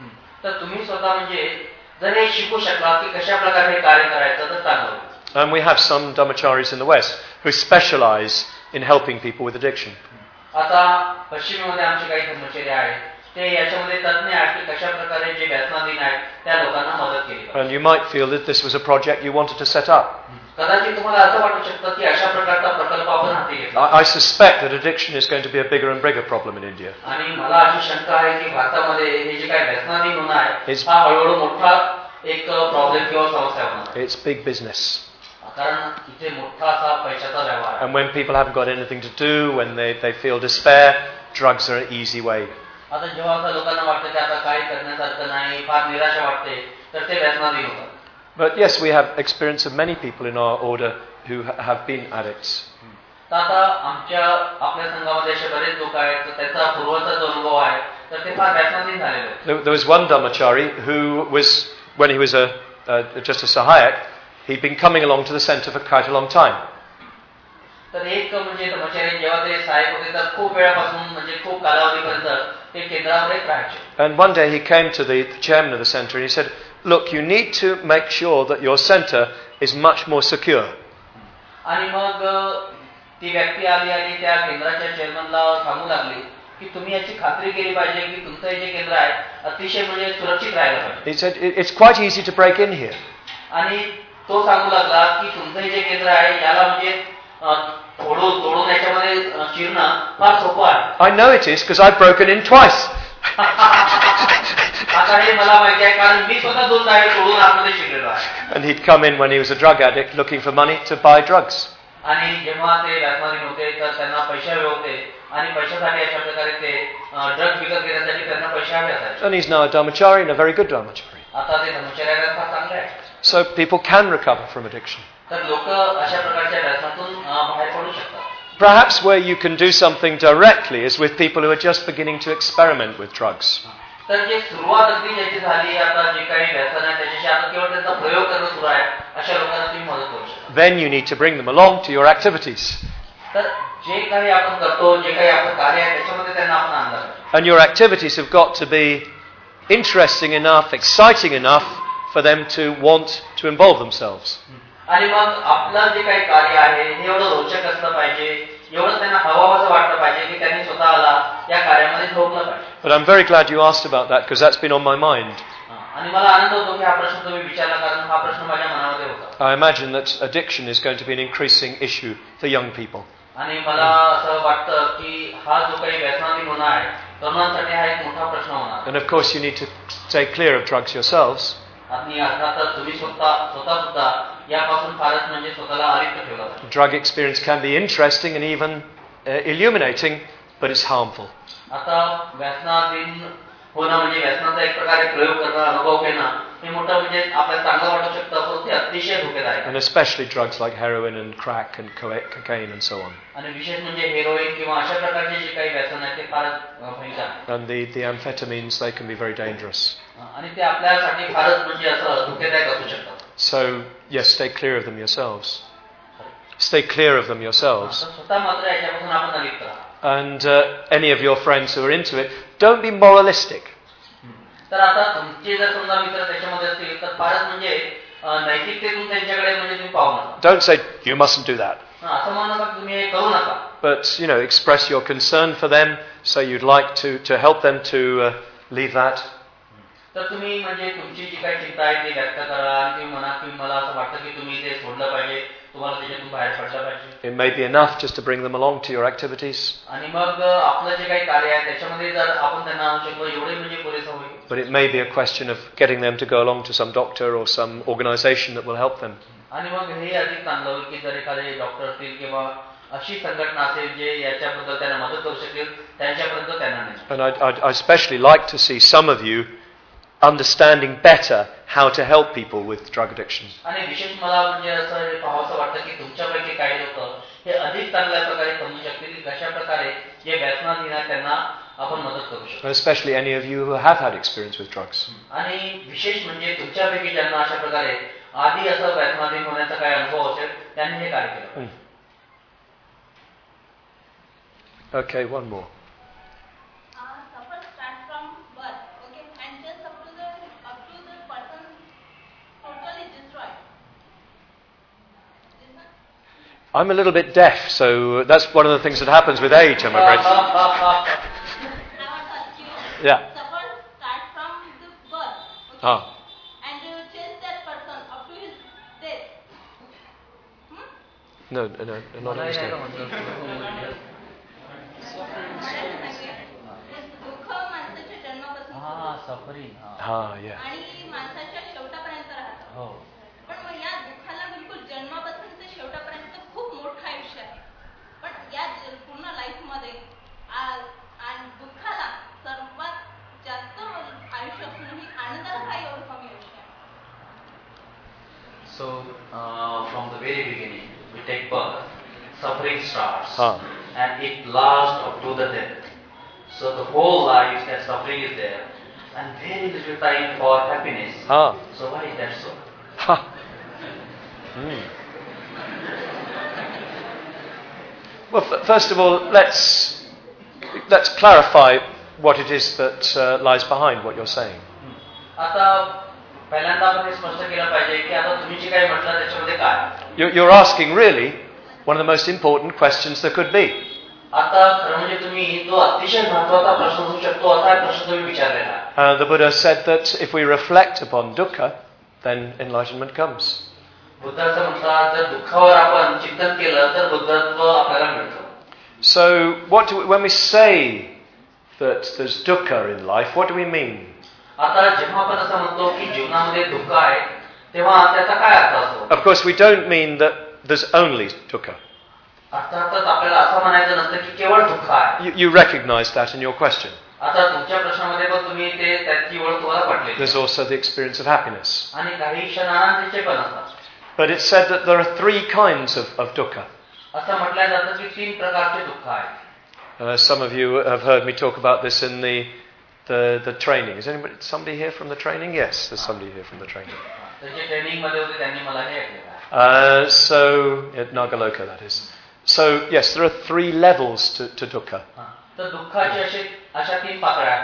तर तुम्ही स्वतः म्हणजे जर हे शिकू शकला की कशा प्रकारे हे कार्य करायचं तर चांगलं. And we have some Dhammacharis in the West who specialize in helping people with addiction. आता पश्चिमेमध्ये आमचे काही धर्मचर्य आहेत ते याच्यामध्ये तज्ञ आहेत की कशा प्रकारे जे व्यसनाधीन आहेत त्या लोकांना मदत केली. And you might feel that this was a project you wanted to set up. कदाचित तुम्हाला असं वाटू शकतं की अशा प्रकारचा प्रकल्प आपण हाती घेतला. I suspect that addiction is going to be a bigger and bigger problem in India. आणि मला अशी शंका आहे की भारतामध्ये हे जे काही व्यसनाधीन होणं आहे हा हळूहळू मोठा एक प्रॉब्लेम किंवा समस्या होणार. It's big business. कारण इथे मोठा असा पैशाचा व्यवहार आहे. And when people haven't got anything to do, when they they feel despair, drugs are an easy way. आता जेव्हा आता लोकांना वाटतं की आता काही करण्यासारखं नाही, फार निराशा वाटते, तर ते व्यसनाधीन होतात. But yes, we have experience of many people in our order who ha- have been addicts. तर आता आमच्या आपल्या संघामध्ये असे बरेच लोक आहेत तर त्याचा पूर्वचा जो अनुभव आहे तर ते फार व्यसनाधीन झालेले आहेत. There, there was one Dhamachari who was, when he was a uh, just a Sahayak, he'd been coming along to the centre for quite a long time. तर एक म्हणजे धर्मचारी जेव्हा ते सहाय्यक होते तर खूप वेळापासून म्हणजे खूप कालावधीपर्यंत ते केंद्रावर राहायचे. And one day he came to the, the chairman of the centre and he said, look, you need to make sure that your centre is much more secure. आणि मग ती व्यक्ती आली आणि त्या केंद्राच्या चेअरमनला सांगू लागली की तुम्ही याची खात्री केली पाहिजे की तुमचं हे जे केंद्र आहे अतिशय म्हणजे सुरक्षित राहायला पाहिजे. He said, it's quite easy to break in here. आणि तो सांगू लागला की तुमचं हे जे केंद्र आहे याला म्हणजे तोडून तोडून याच्यामध्ये शिरणं फार सोपं आहे. I know it is because I've broken in twice. आता हे मला माहिती आहे कारण मी स्वतः दोनदा हे तोडून आतमध्ये शिरलेलो आहे. And he'd come in when he was a drug addict looking for money to buy drugs. आणि जेव्हा ते व्यसनाधीन होते तर त्यांना पैसे हवे होते आणि पैशासाठी अशा प्रकारे ते ड्रग विकत घेण्यासाठी त्यांना पैसे हवे असायचे. And he's now a Dhamachari and a very good Dhamachari. आता ते धर्मचर्याला फार चांगले आहे. So people can recover from addiction. तर लोक अशा प्रकारच्या व्यसनातून बाहेर पडू शकतात. Perhaps where you can do something directly is with people who are just beginning to experiment with drugs. तर जे सुरुवात अगदी ज्याची झाली आता जे काही व्यसन आहे त्याच्याशी आता केवळ त्यांचा प्रयोग करणं सुरू आहे अशा लोकांना तुम्ही मदत करू शकता. Then you need to bring them along to your activities. तर जे काही आपण करतो जे काही आपलं कार्य आहे त्याच्यामध्ये त्यांना आपण आणलं. And your activities have got to be interesting enough, exciting enough for them to want to involve themselves. आणि मग आपलं जे काही कार्य आहे हे एवढं रोचक असलं पाहिजे, एवढं त्यांना हवाहवसं वाटलं पाहिजे की त्यांनी स्वतःला या कार्यामध्ये झोकलं पाहिजे. But I'm very glad you asked about that because that's been on my mind. आणि मला आनंद होतो की हा प्रश्न तुम्ही विचारला, कारण हा प्रश्न माझ्या मनामध्ये होता. I imagine that addiction is going to be an increasing issue for young people. आणि मला असं वाटतं की हा जो काही व्यसनाधीन होणं आहे तरुणांसाठी हा एक मोठा प्रश्न होणार. And of course you need to stay clear of drugs yourselves. आणि अर्थातच तुम्ही स्वतः स्वतः सुद्धा यापासून फारच म्हणजे स्वतःला अलिप्त ठेवला पाहिजे. Drug experience can be interesting and even uh, illuminating, but it's harmful. आता व्यसनाधीन होणं म्हणजे व्यसनाचा एक प्रकारे प्रयोग करणं, अनुभव घेणं हे मोठं म्हणजे आपल्याला चांगलं वाटू शकतं, पण ते अतिशय धोकेदायक. And especially drugs like heroin and crack and cocaine and so on. आणि विशेष म्हणजे हेरोईन किंवा अशा प्रकारचे जे काही व्यसन आहे ते फारच भयंकर. And the the amphetamines, they can be very dangerous. आणि ते आपल्यासाठी फारच म्हणजे असं धोकेदायक असू शकतात. So yes, stay clear of them yourselves. Stay clear of them yourselves. स्वतः मात्र याच्यापासून आपण अलिप्त राहा. And uh, any of your friends who are into it, don't be moralistic. तर आता तुमचे जर समजा मित्र त्याच्यामध्ये असतील तर फारच म्हणजे नैतिकतेतून त्यांच्याकडे म्हणजे तुम्ही पाहू नका. Don't say you mustn't do that. असं म्हणू नका तुम्ही हे करू नका. But you know, express your concern for them, say you'd like to to help them to uh, leave that. तर तुम्ही म्हणजे तुमची जी काही चिंता आहे ती व्यक्त करा आणि तुम्ही म्हणा की मला असं वाटतं की तुम्ही ते सोडलं पाहिजे, तुम्हाला त्याच्यातून बाहेर पडलं पाहिजे. It may be enough just to bring them along to your activities. आणि मग आपलं जे काही कार्य आहे त्याच्यामध्ये जर आपण त्यांना आणू शकलो एवढे म्हणजे पुरेसं होईल. But it may be a question of getting them to go along to some doctor or some organization that will help them. आणि मग हे अधिक चांगलं होईल की जर एखादे डॉक्टर असतील किंवा अशी संघटना असेल जे याच्याबद्दल त्यांना मदत करू शकेल त्यांच्यापर्यंत त्यांना नाही. And I I I especially like to see some of you understanding better how to help people with drug addiction. आणि विशेष मला म्हणजे असं पाहावंसं वाटतं की तुमच्यापैकी काही लोक हे अधिक चांगल्या प्रकारे समजू शकतील की कशा प्रकारे जे व्यसनाधीन आहेत त्यांना आपण मदत करू शकतो. Especially any of you who have had experience with drugs. आणि विशेष म्हणजे तुमच्यापैकी ज्यांना अशा प्रकारे आधी असं व्यसनाधीन होण्याचा काही अनुभव असेल त्यांनी हे कार्य केलं. Okay, one more. I'm a little bit deaf, so that's one of the things that happens with age, I'm afraid. Yeah. Suppose start from the birth, okay? Ah. And you change that person up to his death. Hmm? No, no, no, not understand. दुःख माणसाच्या जन्मापासून हा suffering. हा, yeah. आणि माणसाच्या शेवटापर्यंत राहतं. हो. पण मग या दुःखाला बिलकुल जन्मापासून ते शेवटापर्यंत खूप मोठं आयुष्य आहे. पण या पूर्ण लाईफ मध्ये आणि दुःखाला सर्वात जास्त आयुष्य असूनही आनंदाला काही एवढं कमी आयुष्य आहे. So uh, from the very beginning we take birth, suffering starts, Ah. and it lasts up to the death. So the whole life that suffering is there, and very little time for happiness. Ah. So why is that so? Ha. Mm. Well, f- first of all, let's let's clarify what it is that uh, lies behind what you're saying. आता पहिल्यांदा आपण हे स्पष्ट केलं पाहिजे की आता तुम्ही जे काही म्हटलं त्याच्यामध्ये काय. You're, you're asking really one of the most important questions there could be. आता खरं म्हणजे तुम्ही जो अतिशय महत्त्वाचा प्रश्न असू शकतो असा प्रश्न तुम्ही विचारलेला आहे. Uh, the Buddha said that if we reflect upon dukkha, then enlightenment comes. बुद्धाचं म्हणतात जर दुःखावर आपण चिंतन केलं तर बुद्धत्व आपल्याला मिळतं. So, what do we, when we say that there's dukkha in life, what do we mean? आता जेव्हा आपण असं म्हणतो की जीवनामध्ये दुःख आहे तेव्हा त्याचा काय अर्थ असतो? Of course, we don't mean that there's only dukkha. अर्थातच आपल्याला असं म्हणायचं नसतं की केवळ दुःख आहे. You, you recognize that in your question. आता तुमच्या प्रश्नामध्ये पण तुम्ही ते त्याची ओळख तुम्हाला पटली. There's also the experience of happiness. आणि काही क्षण आनंदाचे पण असतात. But it's said that there are three kinds of, of dukkha. असं म्हटलं जातं की तीन प्रकारचे दुःख आहेत. Uh, some of you have heard me talk about this in the the, the training. Is anybody somebody here from the training? Yes, there's somebody here from the training. त्याचे training मध्ये होते त्यांनी मला हे ऐकलेलं आहे. Uh, so at Nagaloka, that is. So yes, there are three levels to, to dukkha. तर दुःखाची अशी अशा तीन पातळ्या आहेत.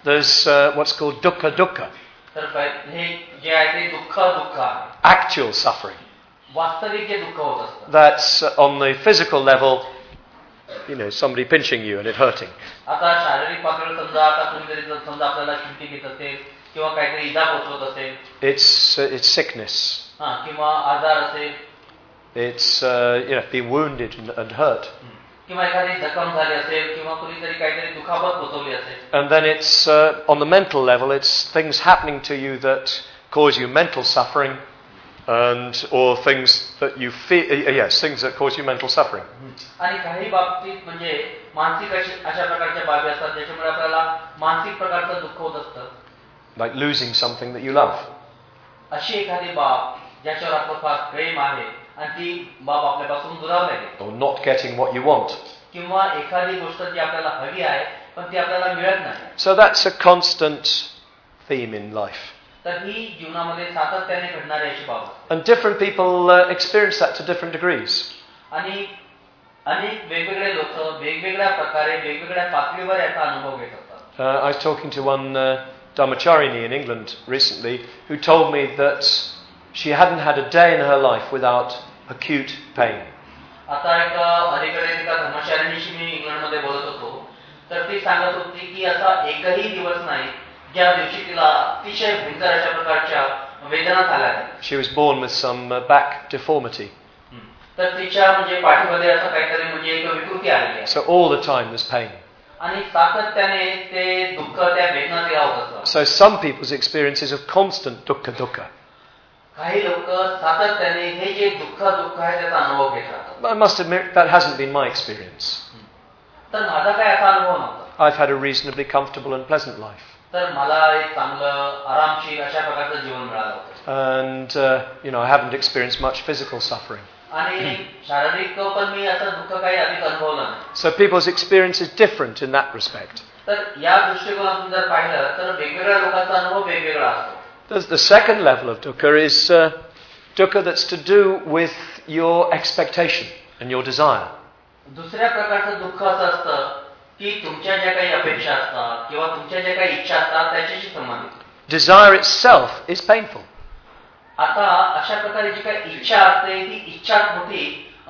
There's uh, what's called dukkha dukkha. तर हे जे आहे ते दुःख दुःख आहे. Actual suffering. वास्तविक जे दुःख होत असतं. That's uh, on the physical level, you know, somebody pinching you and it hurting. आता शारीरिक पातळीवर समजा आता कोणीतरी समजा आपल्याला खिंटी घेत असेल किंवा काहीतरी इजा पोहोचवत असेल. It's uh, it's sickness. हां किंवा आजार असेल. It's uh, you know, being wounded and, and hurt. किंवा एखादी जखम झाली असेल किंवा कुणीतरी काहीतरी दुखापत पोहोचवली असेल. And then it's uh, on the mental level, it's things happening to you that cause you mental suffering, and or things that you feel. Uh, yes, things that cause you mental suffering. आणि काही बाबतीत म्हणजे मानसिक अशा प्रकारच्या बाबी असतात ज्याच्यामुळे आपल्याला मानसिक प्रकारचं दुःख होत असतं. Like losing something that you love. अशी एखादी बाब ज्याच्यावर आपलं फार प्रेम आहे आणि ती बाब आपल्यापासून दुरावली आहे. Or not getting what you want. किंवा एखादी गोष्ट जी आपल्याला हवी आहे पण ती आपल्याला मिळत नाही. So that's a constant theme in life. तर ही जीवनामध्ये सातत्याने घडणारी अशी बाब. And different people uh, experience that to different degrees. आणि अनेक वेगवेगळे लोक वेगवेगळ्या प्रकारे वेगवेगळ्या पातळीवर याचा अनुभव घेत असतात. Uh, I was talking to one uh, Dharmacharini in England recently who told me that she hadn't had a day in her life without acute pain. आता एक अलीकडे एका धर्मचारिणीशी मी इंग्लंडमध्ये बोलत होतो तर ती सांगत होती की असा एकही दिवस नाही ज्या दिवशी तिला अतिशय भयंकर अशा प्रकारच्या वेदना झाल्या आहेत. She was born with some uh, back deformity. तर तिच्या म्हणजे पाठीमध्ये असं काहीतरी म्हणजे एक विकृती आलेली आहे. So all the time there's pain. आणि सातत्याने ते दुःख त्या वेदना तिला होत असतात. So some people's experiences of constant dukkha dukkha. काही लोक सातत्याने हे जे दुःख दुःख आहे त्याचा अनुभव घेत राहतात. I must admit that hasn't been my experience. तर माझा काय असा अनुभव नव्हता. I've had a reasonably comfortable and pleasant life. तर मला एक चांगलं आरामशीर अशा प्रकारचं जीवन मिळालं होतं. And uh, you know, I haven't experienced much physical suffering. आणि शारीरिक पण मी असं दुःख काही अधिक अनुभवलं नाही. So people's experience is different in that respect. तर या दृष्टिकोनातून जर पाहिलं तर वेगवेगळ्या लोकांचा अनुभव वेगवेगळा असतो. There's the second level of dukkha is uh, dukkha that's to do with your expectation and your desire. दुसऱ्या प्रकारचं दुःख असं असतं की तुमच्या ज्या काही अपेक्षा असतात किंवा तुमच्या ज्या काही इच्छा असतात त्याच्याशी संबंधित. Desire itself is painful. आता अशा प्रकारे जी काही इच्छा असते ती इच्छा मोठी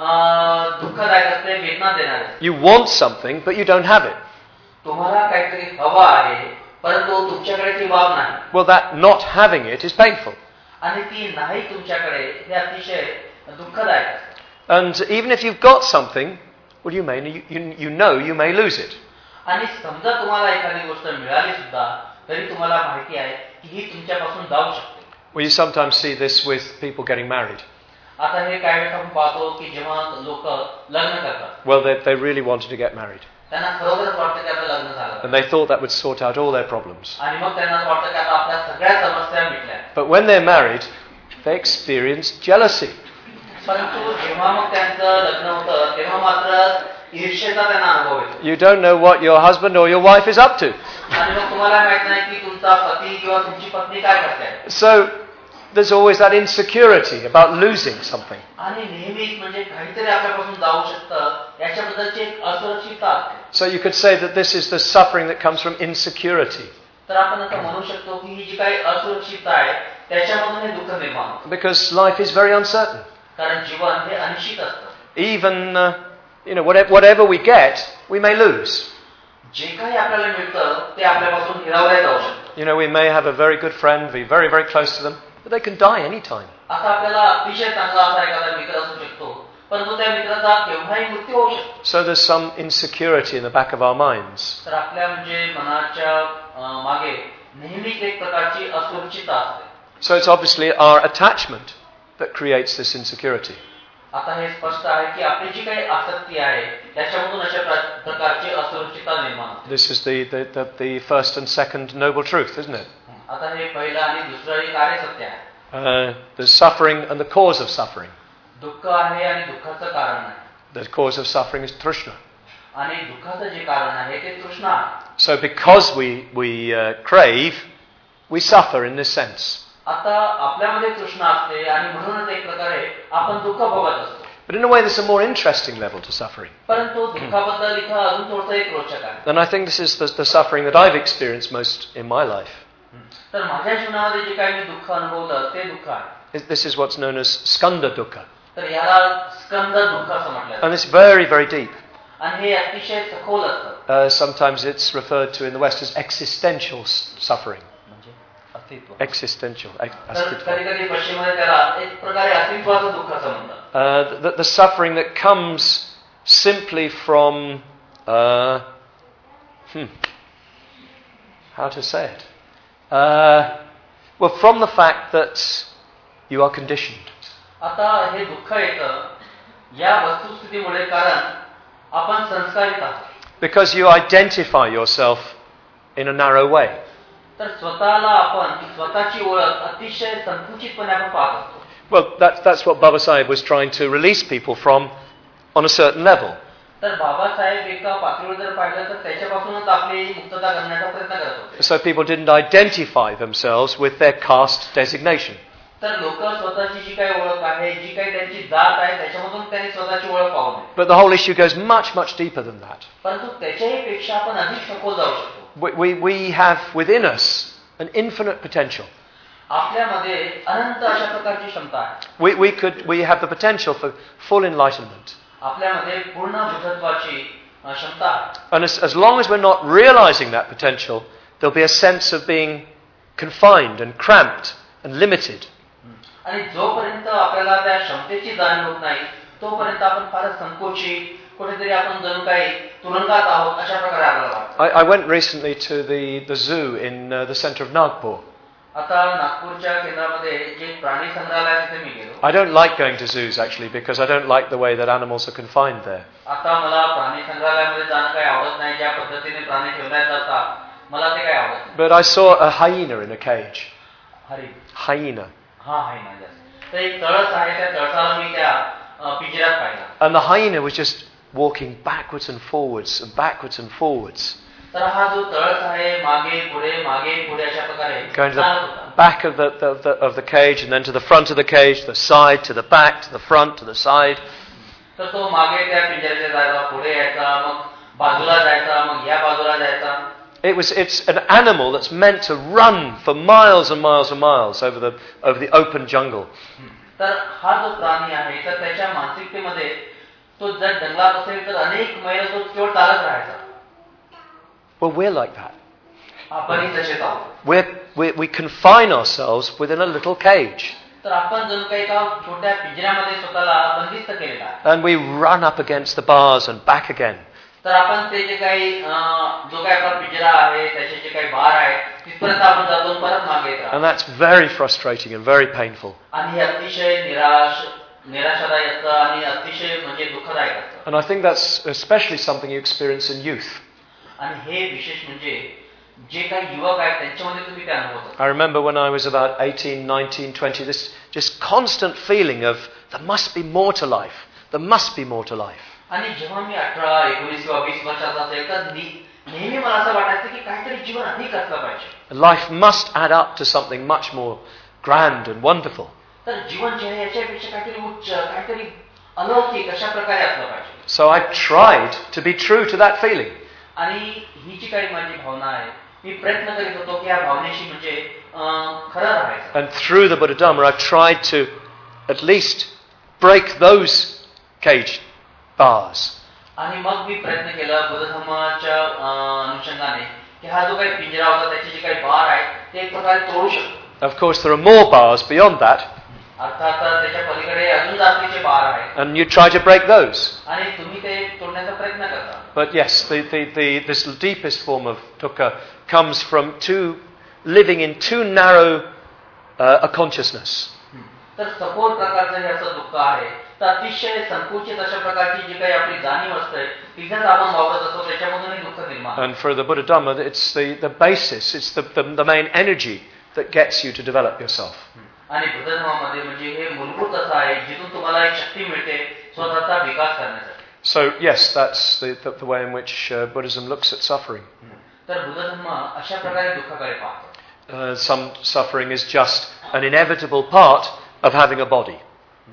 दुःखदायक असते, वेदना देणारी असते. You want something but you don't have it. तुम्हाला काहीतरी हवं आहे परंतु तुमच्याकडे ती बाब नाही. Well, that not having it is painful. आणि ती नाही तुमच्याकडे हे अतिशय दुःखदायक असते. And even if you've got something, well, you may you, you, you know you may lose it. आणि समजा तुम्हाला एखादी गोष्ट मिळाली सुद्धा तरी तुम्हाला माहिती आहे की ही तुमच्यापासून जाऊ शकते. Well, you sometimes see this with people getting married. आता हे काय वेळेस आपण पाहतो की जेव्हा लोक लग्न करतात. Well, they they really wanted to get married. त्यांना खरोखरच वाटतं की आपलं लग्न झालं. And they thought that would sort out all their problems. आणि मग त्यांना वाटतं की आता आपल्या सगळ्या समस्या मिटल्या. But when they're married, they experience jealousy. परंतु जेव्हा मग त्यांचं लग्न होतं तेव्हा मात्र ईर्ष्येचा त्यांना अनुभव येतो. You don't know what your husband or your wife is up to. आणि मग तुम्हाला माहित नाही की तुमचा पती किंवा तुमची पत्नी काय करते. So there's always that insecurity about losing something. आणि नेहमीच म्हणजे काहीतरी आपल्यापासून जाऊ शकतं याच्याबद्दलची एक असुरक्षितता असते. So you could say that this is the suffering that comes from insecurity. तर आपण असं म्हणू शकतो की ही जी काही असुरक्षितता आहे त्याच्यामधून हे दुःख निर्माण होतं. Because life is very uncertain. कारण जीवन हे अनिश्चित असतं. Even uh, you know whatever, whatever we get, we may lose. जे काही आपल्याला मिळतं ते आपल्यापासून हिरावलं जाऊ शकतं. You know, we may have a very good friend, be very very close to them, but they can die any time. आता आपल्याला अतिशय चांगला असा एखादा मित्र असू शकतो परंतु त्या मित्राचा केव्हाही मृत्यू होऊ शकतो. So there's some insecurity in the back of our minds. तर आपल्या म्हणजे मनाच्या मागे नेहमीच एक प्रकारची असुरक्षितता असते. So it's obviously our attachment that creates this insecurity. आता हे स्पष्ट आहे की आपली जी काही आसक्ती आहे त्याच्यामधून अशा प्रकारची असुरक्षितता निर्माण होते. This is the, the, the, the first and second noble truth, isn't it? आता हे पहिलं आणि दुसरं एक कार्य सत्य आहे. Uh, there's suffering and the cause of suffering. दुःख आहे आणि दुःखाचं कारण आहे. The cause of suffering is trishna. आणि दुःखाचं जे कारण आहे ते तृष्णा आहे. So because we, we uh, crave, we suffer in this sense. आता आपल्यामध्ये तृष्णा असते आणि म्हणूनच एक प्रकारे आपण दुःख भोगत असतो. But in a way, there's a more interesting level to suffering. परंतु दुःखाबद्दल इथं अजून थोडंसं एक रोचक आहे. And I think this is the, the suffering that I've experienced most in my life. तर माझ्या जीवनामध्ये जे काही मी दुःख अनुभवलं ते दुःख आहे. This is what's known as skanda dukkha. तर याला स्कंद दुःख असं म्हटलं And it's very, very deep. आणि हे अतिशय सखोल असतं. Uh, sometimes it's referred to in the West as existential s- suffering. म्हणजे अस्तित्व. Existential. ex- तर अस्तित्व. कधी कधी पश्चिममध्ये त्याला एक प्रकारे अस्तित्वाचं दुःख असं म्हणतात. Uh, the, the suffering that comes simply from, uh, hmm, how to say it? Uh, well, from the fact that you are conditioned. आता हे दुःख येतं या वस्तुस्थितीमुळे कारण आपण संस्कारित आहोत. Because you identify yourself in a narrow way. तर स्वतःला आपण स्वतःची ओळख अतिशय संकुचितपणे आपण पाहत असतो. Well, that, that's what Baba Sahib was trying to release people from on a certain level. तर बाबासाहेब एका पातळीवर जर पाहिलं तर त्याच्यापासूनच आपली मुक्तता करण्याचा प्रयत्न करत होते. So people didn't identify themselves with their caste designation. तर लोक स्वतःची जी काही ओळख आहे जी काही त्यांची जात आहे त्याच्यामधून त्यांनी स्वतःची ओळख पाहू नये. But the whole issue goes much, much deeper than that. परंतु त्याच्याही पेक्षा आपण अधिक सखोल जाऊ शकतो. We, we, we have within us an infinite potential. आपल्यामध्ये अनंत अशा प्रकारची क्षमता आहे. We, we, could, we have the potential for full enlightenment. आपल्यामध्ये पूर्ण बुद्धत्वाची क्षमता आहे. And as, as long as we're not realizing that potential, there'll be a sense of being confined and cramped and limited. आणि जोपर्यंत आपल्याला त्या क्षमतेची जाणीव होत नाही तोपर्यंत आपण फारच संकोचित कुठेतरी आपण जणू काही तुरुंगात आहोत अशा प्रकारे आपल्याला वाटतं. I, I went recently to the, the zoo in uh, the center of Nagpur. आता नागपूरच्या केंद्रामध्ये जे प्राणी संग्रहालय तिथे मी गेलो. I don't like going to zoos actually because I don't like the way that animals are confined there. आता मला प्राणी संग्रहालयामध्ये जाणं काही आवडत नाही. ज्या पद्धतीने प्राणी ठेवण्यात जातात मला ते काही आवडत नाही. But I saw a hyena in a cage. Hari Hyena. हा आहे माझ्या. तर एक तळस आहे त्या तळसाला मी त्या पिंजऱ्यात पाहिला. And the hyena was just walking backwards and forwards and backwards and forwards. तर हा जो तळस आहे मागे पुढे मागे पुढे अशा प्रकारे Going to the back of the, the, the, of the cage and then to the front of the cage, the side, to the back, to the front, to the side. तर तो मागे त्या पिंजऱ्याच्या जायचा पुढे यायचा मग बाजूला जायचा मग या बाजूला जायचा. It was, it's an animal that's meant to run for miles and miles and miles over the, over the open jungle. तर हा जो प्राणी आहे तर त्याच्या मानसिकतेमध्ये तो जर जंगलात असेल तर अनेक मैल तो केवळ चालत राहायचा. Well, we're like that. आपणही तसेच आहोत. We're, we, we confine ourselves within a little cage. तर आपण जणू काही एका छोट्या पिंजऱ्यामध्ये स्वतःला बंदिस्त केलेला आहे. And we run up against the bars and back again. तर आपण ते जे काही जो काही आपला पिंजरा आहे त्याचे जे काही बार आहे तिथपर्यंत आपण जातो परत मागे येतो. And that's very frustrating and very painful. आणि हे अतिशय निराश निराशादायी असतं आणि अतिशय म्हणजे दुःखदायक असतं. And I think that's especially something you experience in youth. आणि हे विशेष म्हणजे जे काही युवक आहेत त्यांच्यामध्ये तुम्ही ते अनुभवता. I remember when I was about eighteen, nineteen, twenty, this just constant feeling of there must be more to life. There must be more to life. आणि जेव्हा मी अठरा एकोणीस किंवा वीस वर्षाचा असेल तर नेहमी मला असं वाटायचं की काहीतरी जीवन अधिक असलं पाहिजे. Life must add up to something much more grand and wonderful. तर जीवन जे आहे याच्यापेक्षा काहीतरी उच्च काहीतरी अलौकिक अशा प्रकारे असलं पाहिजे. So I tried to be true to that feeling. आणि ही जी काही माझी भावना आहे मी प्रयत्न करीत होतो की या भावनेशी म्हणजे खरं राहायचं. And through the Buddha Dhamma I tried to at least break those cage bars. आणि मग मी प्रयत्न केला बुद्ध धर्माच्या अनुषंगाने की हा जो काही पिंजरा होता त्याचे जे काही बार आहे ते एक प्रकारे तोडू शकतो. Of course there are more bars beyond that. अर्थात त्याच्या पलीकडे अजून जास्तीचे बार आहेत. And you try to break those. आणि तुम्ही ते तोडण्याचा प्रयत्न करता. But yes, the, the, the, this deepest form of dukkha comes from too, living in too narrow uh, a consciousness. तर सखोल प्रकारचं हे असं दुःख आहे तर अतिशय संकुचित अशा प्रकारची जी काही आपली जाणीव असते तिथेच आपण वावरत असतो त्याच्यामधूनही दुःख निर्माण. And for the Buddha Dhamma, it's the, the basis, it's the, the, the main energy that gets you to develop yourself. आणि बुद्ध धर्मामध्ये म्हणजे हे मूलभूत असं आहे जिथून तुम्हाला एक शक्ती मिळते स्वतःचा विकास करण्यासाठी. So yes, that's the, the, the way in which uh, Buddhism looks at suffering. तर बुद्ध धर्म अशा प्रकारे दुःखाकडे पाहतो. Uh, some suffering is just an inevitable part of having a body.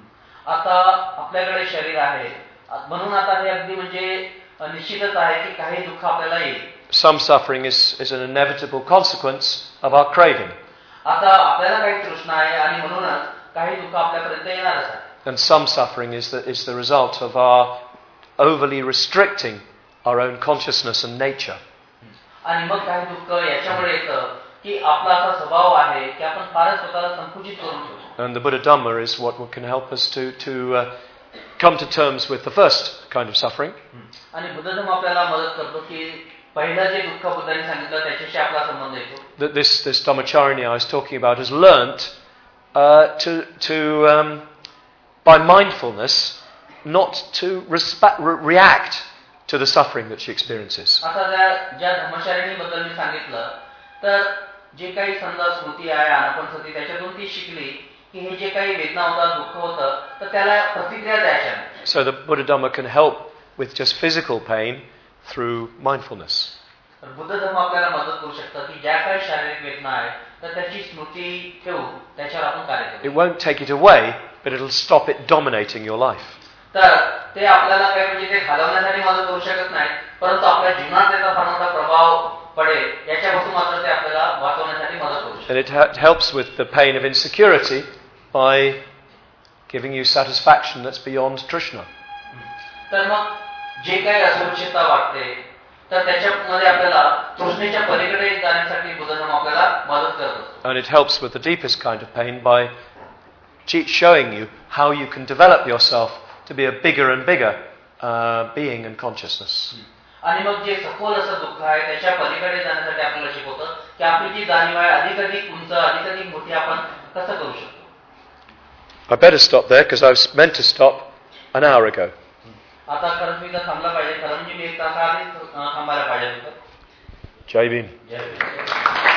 आता आपल्याकडे शरीर आहे म्हणून आता हे अगदी म्हणजे निश्चितच आहे की काही दुःख आपल्याला येईल. Some suffering is, is an inevitable consequence of our craving. आता आपल्याला काही तृष्णा आहे आणि म्हणूनच काही दुःख आपल्यापर्यंत येणारच आहे. And some suffering is the, is the result of our overly restricting our own consciousness and nature. आणि मग काही दुःख याच्यामुळे येतं की आपला असा स्वभाव आहे की आपण फारच स्वतःला संकुचित करून ठेवतो. And the Buddha Dhamma is what can help us to to uh, come to terms with the first kind of suffering. आणि बुद्ध धर्म आपल्याला मदत करतो की पहिला जे दुःख बुद्धांनी सांगितलं त्याच्याशी आपला संबंध येतो. That this this Dhammacharini I was talking about has learnt uh, to to um, by mindfulness not to respa- re- react to the suffering that she experiences. आता ज्या ज्या धर्मचारिणी बद्दल मी सांगितलं तर जे काही समजा स्मृती आहे आनापान सती त्याच्यातून ती शिकली की हे जे काही वेदना होतात दुःख होतं तर त्याला प्रतिक्रिया द्यायच्या. So the Buddha Dhamma can help with just physical pain through mindfulness. Buddha धर्म आपल्याला मदत करू शकतं की ज्या काही शारीरिक वेदना आहे तर त्याची स्मृती ठेवून त्याच्यावर आपण कार्य करू. It won't take it away, but it'll stop it dominating your life. तर ते आपल्याला काही म्हणजे ते घालवण्यासाठी मदत करू शकत नाही परंतु आपल्या जीवनात त्याचा फार मोठा प्रभाव पडेल याच्यापासून मात्र ते आपल्याला वाचवण्यासाठी मदत करू शकते. And it ha- helps with the pain of insecurity by giving you satisfaction that's beyond Trishna. तर मग जे काही असुरक्षितता वाटते तर त्याच्यामध्ये आपल्याला तृष्णेच्या पलीकडे जाण्यासाठी बुद्ध धर्म आपल्याला मदत करत असतो. And it helps with the deepest kind of pain by showing you how you can develop yourself to be a bigger and bigger uh, being and consciousness. आणि मग जे सखोल असं दुःख आहे त्याच्या पलीकडे जाण्यासाठी आपल्याला शिकवतं की आपली जी जाणीव आहे अधिक अधिक उंच अधिक अधिक मोठी आपण कसं करू शकतो. I better stop there because I was meant to stop an hour ago. आता खरंच मी इथं थांबला पाहिजे खरं म्हणजे मी एक तास आधीच थांबायला पाहिजे होतं. Jai Bhim. जय भीम.